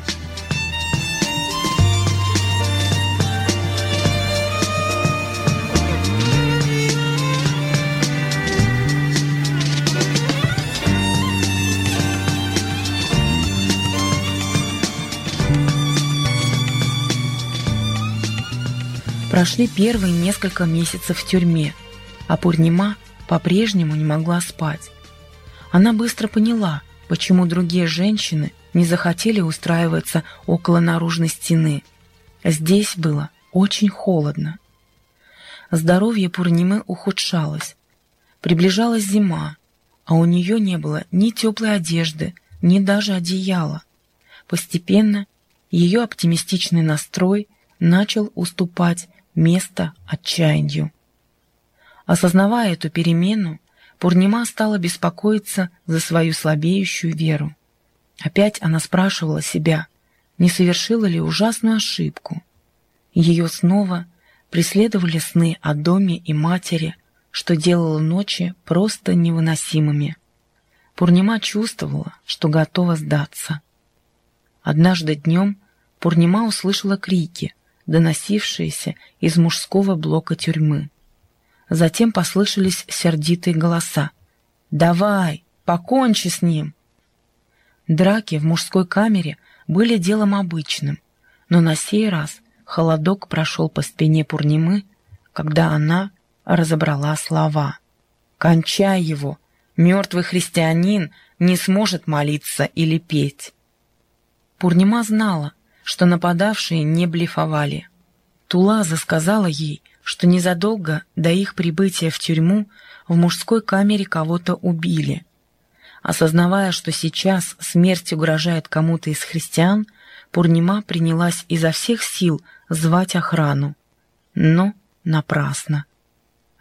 Прошли первые несколько месяцев в тюрьме, а Пурнима по-прежнему не могла спать. Она быстро поняла, почему другие женщины не захотели устраиваться около наружной стены. Здесь было очень холодно. Здоровье Пурнимы ухудшалось. Приближалась зима, а у нее не было ни теплой одежды, ни даже одеяла. Постепенно ее оптимистичный настрой начал уступать место отчаянию. Осознавая эту перемену, Пурнима стала беспокоиться за свою слабеющую веру. Опять она спрашивала себя, не совершила ли ужасную ошибку. Ее снова преследовали сны о доме и матери, что делало ночи просто невыносимыми. Пурнима чувствовала, что готова сдаться. Однажды днем Пурнима услышала крики, доносившиеся из мужского блока тюрьмы. Затем послышались сердитые голоса. «Давай, покончи с ним!» Драки в мужской камере были делом обычным, но на сей раз холодок прошел по спине Пурнимы, когда она разобрала слова. «Кончай его! Мертвый христианин не сможет молиться или петь!» Пурнима знала, что нападавшие не блефовали. Тулаза сказала ей, что незадолго до их прибытия в тюрьму в мужской камере кого-то убили. Осознавая, что сейчас смерть угрожает кому-то из христиан, Пурнима принялась изо всех сил звать охрану. Но напрасно.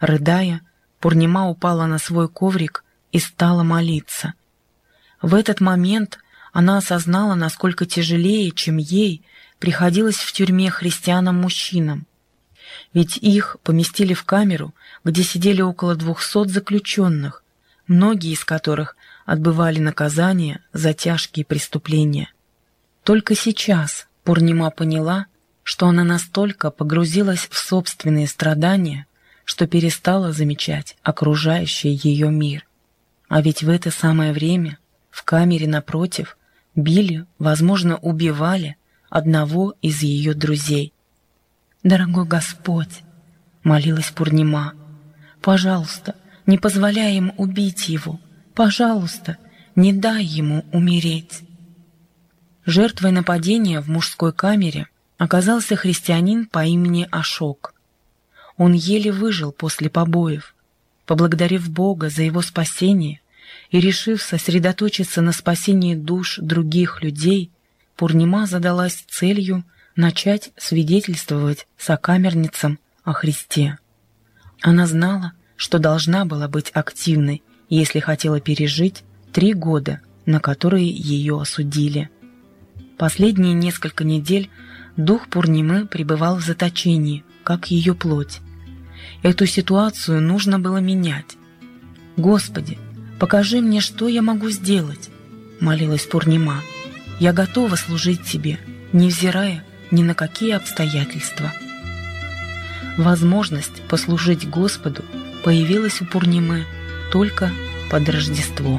Рыдая, Пурнима упала на свой коврик и стала молиться. В этот момент она осознала, насколько тяжелее, чем ей, приходилось в тюрьме христианам-мужчинам. Ведь их поместили в камеру, где сидели около двухсот заключенных, многие из которых отбывали наказание за тяжкие преступления. Только сейчас Пурнима поняла, что она настолько погрузилась в собственные страдания, что перестала замечать окружающий ее мир. А ведь в это самое время в камере напротив били, возможно, убивали одного из ее друзей. «Дорогой Господь», — молилась Пурнима, — «пожалуйста, не позволяй им убить его. Пожалуйста, не дай ему умереть». Жертвой нападения в мужской камере оказался христианин по имени Ашок. Он еле выжил после побоев. Поблагодарив Бога за его спасение и решив сосредоточиться на спасении душ других людей, Пурнима задалась целью начать свидетельствовать сокамерницам о Христе. Она знала, что должна была быть активной, если хотела пережить три года, на которые ее осудили. Последние несколько недель дух Пурнимы пребывал в заточении, как ее плоть. Эту ситуацию нужно было менять. «Господи, покажи мне, что я могу сделать», — молилась Пурнима. «Я готова служить Тебе, невзирая ни на какие обстоятельства». Возможность послужить Господу появилась у Пурнимы только под Рождество.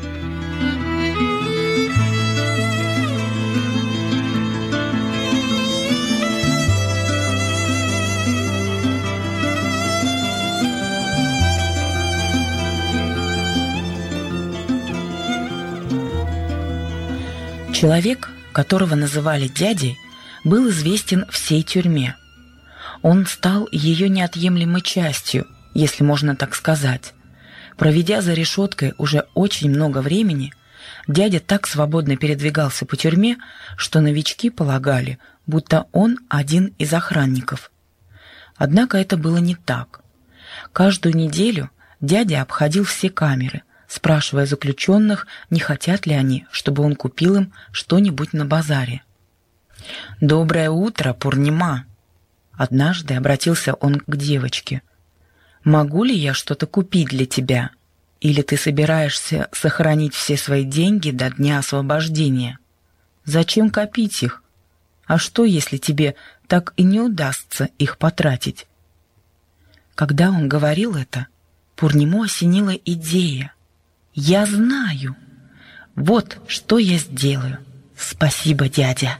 Человек, которого называли дядей, был известен всей тюрьме. Он стал ее неотъемлемой частью, если можно так сказать. Проведя за решеткой уже очень много времени, дядя так свободно передвигался по тюрьме, что новички полагали, будто он один из охранников. Однако это было не так. Каждую неделю дядя обходил все камеры, спрашивая заключенных, не хотят ли они, чтобы он купил им что-нибудь на базаре. «Доброе утро, Пурнима!» Однажды обратился он к девочке. «Могу ли я что-то купить для тебя? Или ты собираешься сохранить все свои деньги до дня освобождения? Зачем копить их? А что, если тебе так и не удастся их потратить?» Когда он говорил это, Пурниму осенила идея. «Я знаю! Вот что я сделаю! Спасибо, дядя!»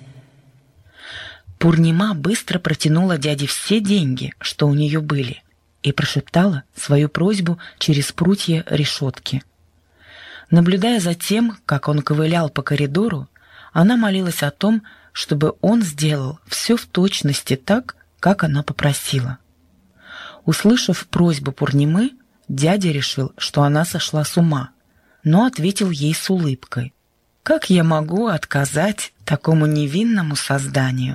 Пурнима быстро протянула дяде все деньги, что у нее были, и прошептала свою просьбу через прутья решетки. Наблюдая за тем, как он ковылял по коридору, она молилась о том, чтобы он сделал все в точности так, как она попросила. Услышав просьбу Пурнимы, дядя решил, что она сошла с ума, но ответил ей с улыбкой: «Как я могу отказать такому невинному созданию?»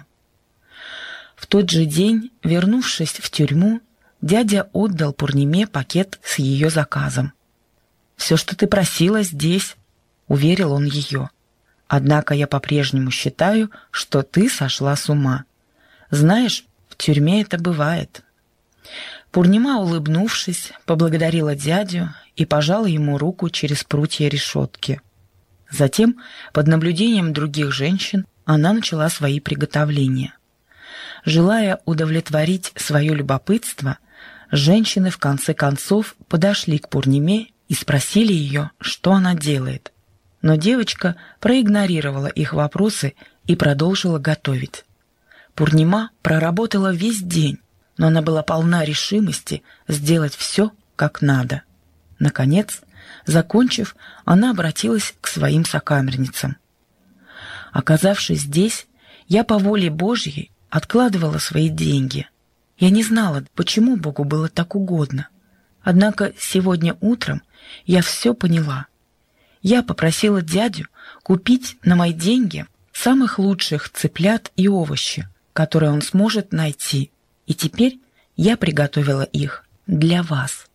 В тот же день, вернувшись в тюрьму, дядя отдал Пурниме пакет с ее заказом. «Все, что ты просила, здесь», — уверил он ее. «Однако я по-прежнему считаю, что ты сошла с ума. Знаешь, в тюрьме это бывает». Пурнима, улыбнувшись, поблагодарила дядю и пожала ему руку через прутья решетки. Затем, под наблюдением других женщин, она начала свои приготовления. Желая удовлетворить свое любопытство, женщины в конце концов подошли к Пурниме и спросили ее, что она делает. Но девочка проигнорировала их вопросы и продолжила готовить. Пурнима проработала весь день, но она была полна решимости сделать все как надо. Наконец, закончив, она обратилась к своим сокамерницам. «Оказавшись здесь, я по воле Божьей откладывала свои деньги. Я не знала, почему Богу было так угодно. Однако сегодня утром я все поняла. Я попросила дядю купить на мои деньги самых лучших цыплят и овощи, которые он сможет найти, и теперь я приготовила их для вас».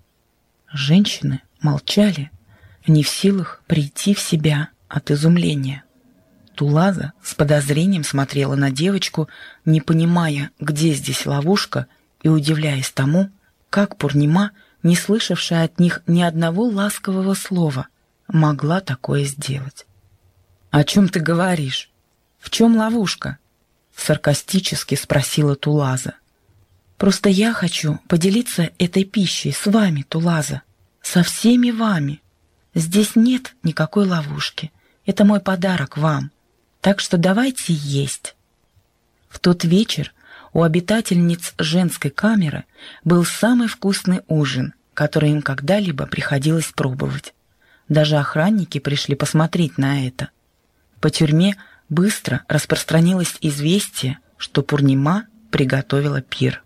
Женщины молчали, не в силах прийти в себя от изумления. Тулаза с подозрением смотрела на девочку, не понимая, где здесь ловушка, и удивляясь тому, как Пурнима, не слышавшая от них ни одного ласкового слова, могла такое сделать. «О чем ты говоришь? В чем ловушка?» — саркастически спросила Тулаза. «Просто я хочу поделиться этой пищей с вами, Тулаза, со всеми вами. Здесь нет никакой ловушки. Это мой подарок вам. Так что давайте есть». В тот вечер у обитательниц женской камеры был самый вкусный ужин, который им когда-либо приходилось пробовать. Даже охранники пришли посмотреть на это. По тюрьме быстро распространилось известие, что Пурнима приготовила пир.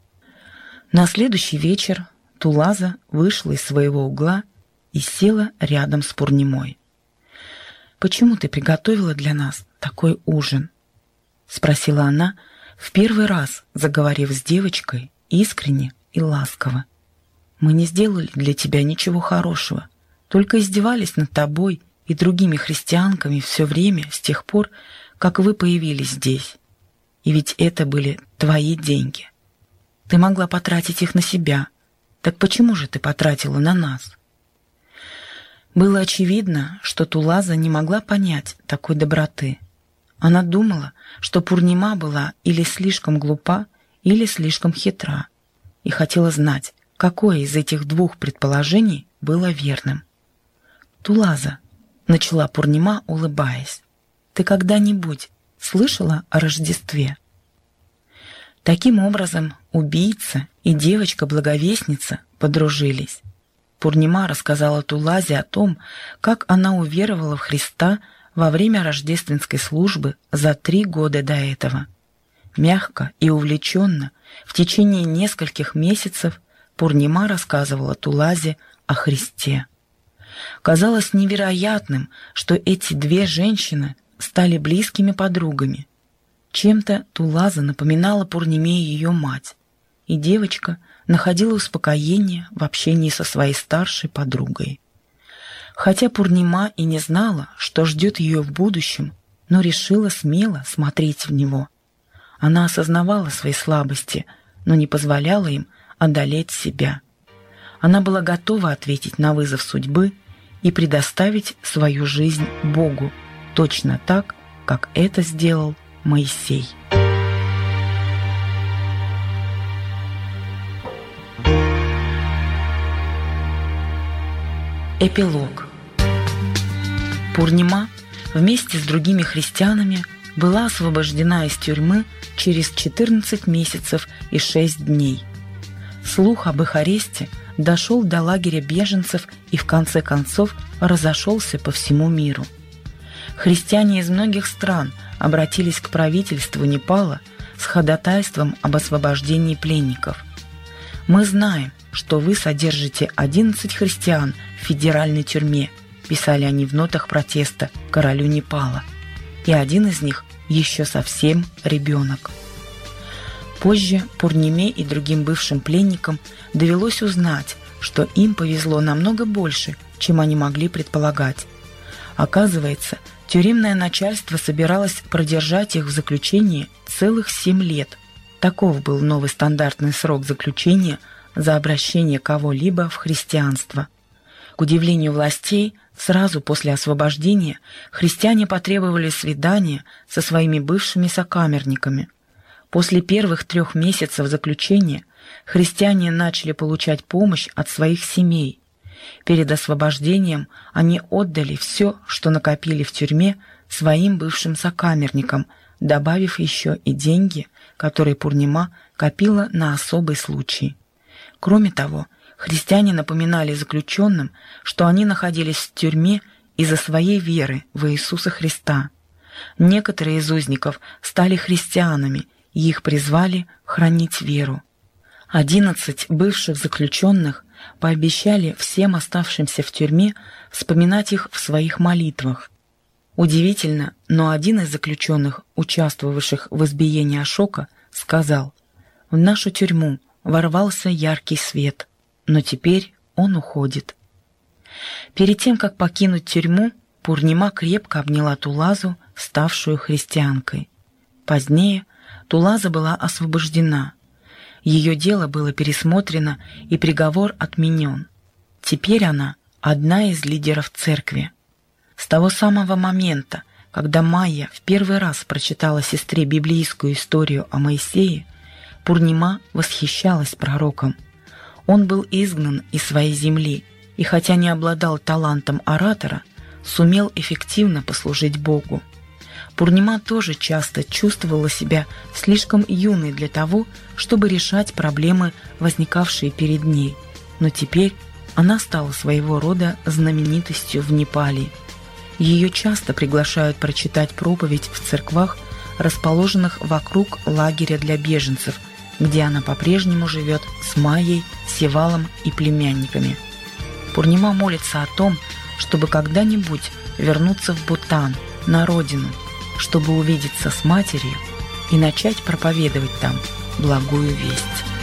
На следующий вечер Тулаза вышла из своего угла и села рядом с Пурнимой. «Почему ты приготовила для нас такой ужин?» — спросила она, в первый раз заговорив с девочкой искренне и ласково. «Мы не сделали для тебя ничего хорошего, только издевались над тобой и другими христианками все время с тех пор, как вы появились здесь. И ведь это были твои деньги. Ты могла потратить их на себя. Так почему же ты потратила на нас?» Было очевидно, что Тулаза не могла понять такой доброты. Она думала, что Пурнима была или слишком глупа, или слишком хитра, и хотела знать, какое из этих двух предположений было верным. «Тулаза», — начала Пурнима, улыбаясь, — «ты когда-нибудь слышала о Рождестве?» Таким образом, убийца и девочка-благовестница подружились. Пурнима рассказала Тулазе о том, как она уверовала в Христа во время рождественской службы за три года до этого. Мягко и увлеченно в течение нескольких месяцев Пурнима рассказывала Тулазе о Христе. Казалось невероятным, что эти две женщины стали близкими подругами. Чем-то Тулаза напоминала Пурниме ее мать, и девочка находила успокоение в общении со своей старшей подругой. Хотя Пурнима и не знала, что ждет ее в будущем, но решила смело смотреть в него. Она осознавала свои слабости, но не позволяла им одолеть себя. Она была готова ответить на вызов судьбы и предоставить свою жизнь Богу, точно так, как это сделал Моисей. Эпилог. Пурнима вместе с другими христианами была освобождена из тюрьмы через четырнадцать месяцев и шесть дней. Слух об их аресте дошел до лагеря беженцев и в конце концов разошелся по всему миру. Христиане из многих стран обратились к правительству Непала с ходатайством об освобождении пленников. «Мы знаем, что вы содержите одиннадцать христиан в федеральной тюрьме», писали они в нотах протеста королю Непала, и один из них еще совсем ребенок. Позже Пурниме и другим бывшим пленникам довелось узнать, что им повезло намного больше, чем они могли предполагать. Оказывается, тюремное начальство собиралось продержать их в заключении целых семь лет. Таков был новый стандартный срок заключения за обращение кого-либо в христианство. К удивлению властей, сразу после освобождения христиане потребовали свидания со своими бывшими сокамерниками. После первых трех месяцев заключения христиане начали получать помощь от своих семей. Перед освобождением они отдали все, что накопили в тюрьме, своим бывшим сокамерникам, добавив еще и деньги, которые Пурнима копила на особый случай. Кроме того, христиане напоминали заключенным, что они находились в тюрьме из-за своей веры в Иисуса Христа. Некоторые из узников стали христианами, и их призвали хранить веру. Одиннадцать бывших заключенных пообещали всем оставшимся в тюрьме вспоминать их в своих молитвах. Удивительно, но один из заключенных, участвовавших в избиении Ашока, сказал: «В нашу тюрьму ворвался яркий свет, но теперь он уходит. Перед тем, как покинуть тюрьму, Пурнима крепко обняла Тулазу, ставшую христианкой. Позднее Тулаза была освобождена. Ее дело было пересмотрено и приговор отменен. Теперь она одна из лидеров церкви. С того самого момента, когда Майя в первый раз прочитала сестре библейскую историю о Моисее, Пурнима восхищалась пророком. Он был изгнан из своей земли и, хотя не обладал талантом оратора, сумел эффективно послужить Богу. Пурнима тоже часто чувствовала себя слишком юной для того, чтобы решать проблемы, возникавшие перед ней, но теперь она стала своего рода знаменитостью в Непале. Ее часто приглашают прочитать проповедь в церквах, расположенных вокруг лагеря для беженцев, где она по-прежнему живет с Майей, Севалом и племянниками. Пурнима молится о том, чтобы когда-нибудь вернуться в Бутан, на родину, чтобы увидеться с матерью и начать проповедовать там благую весть.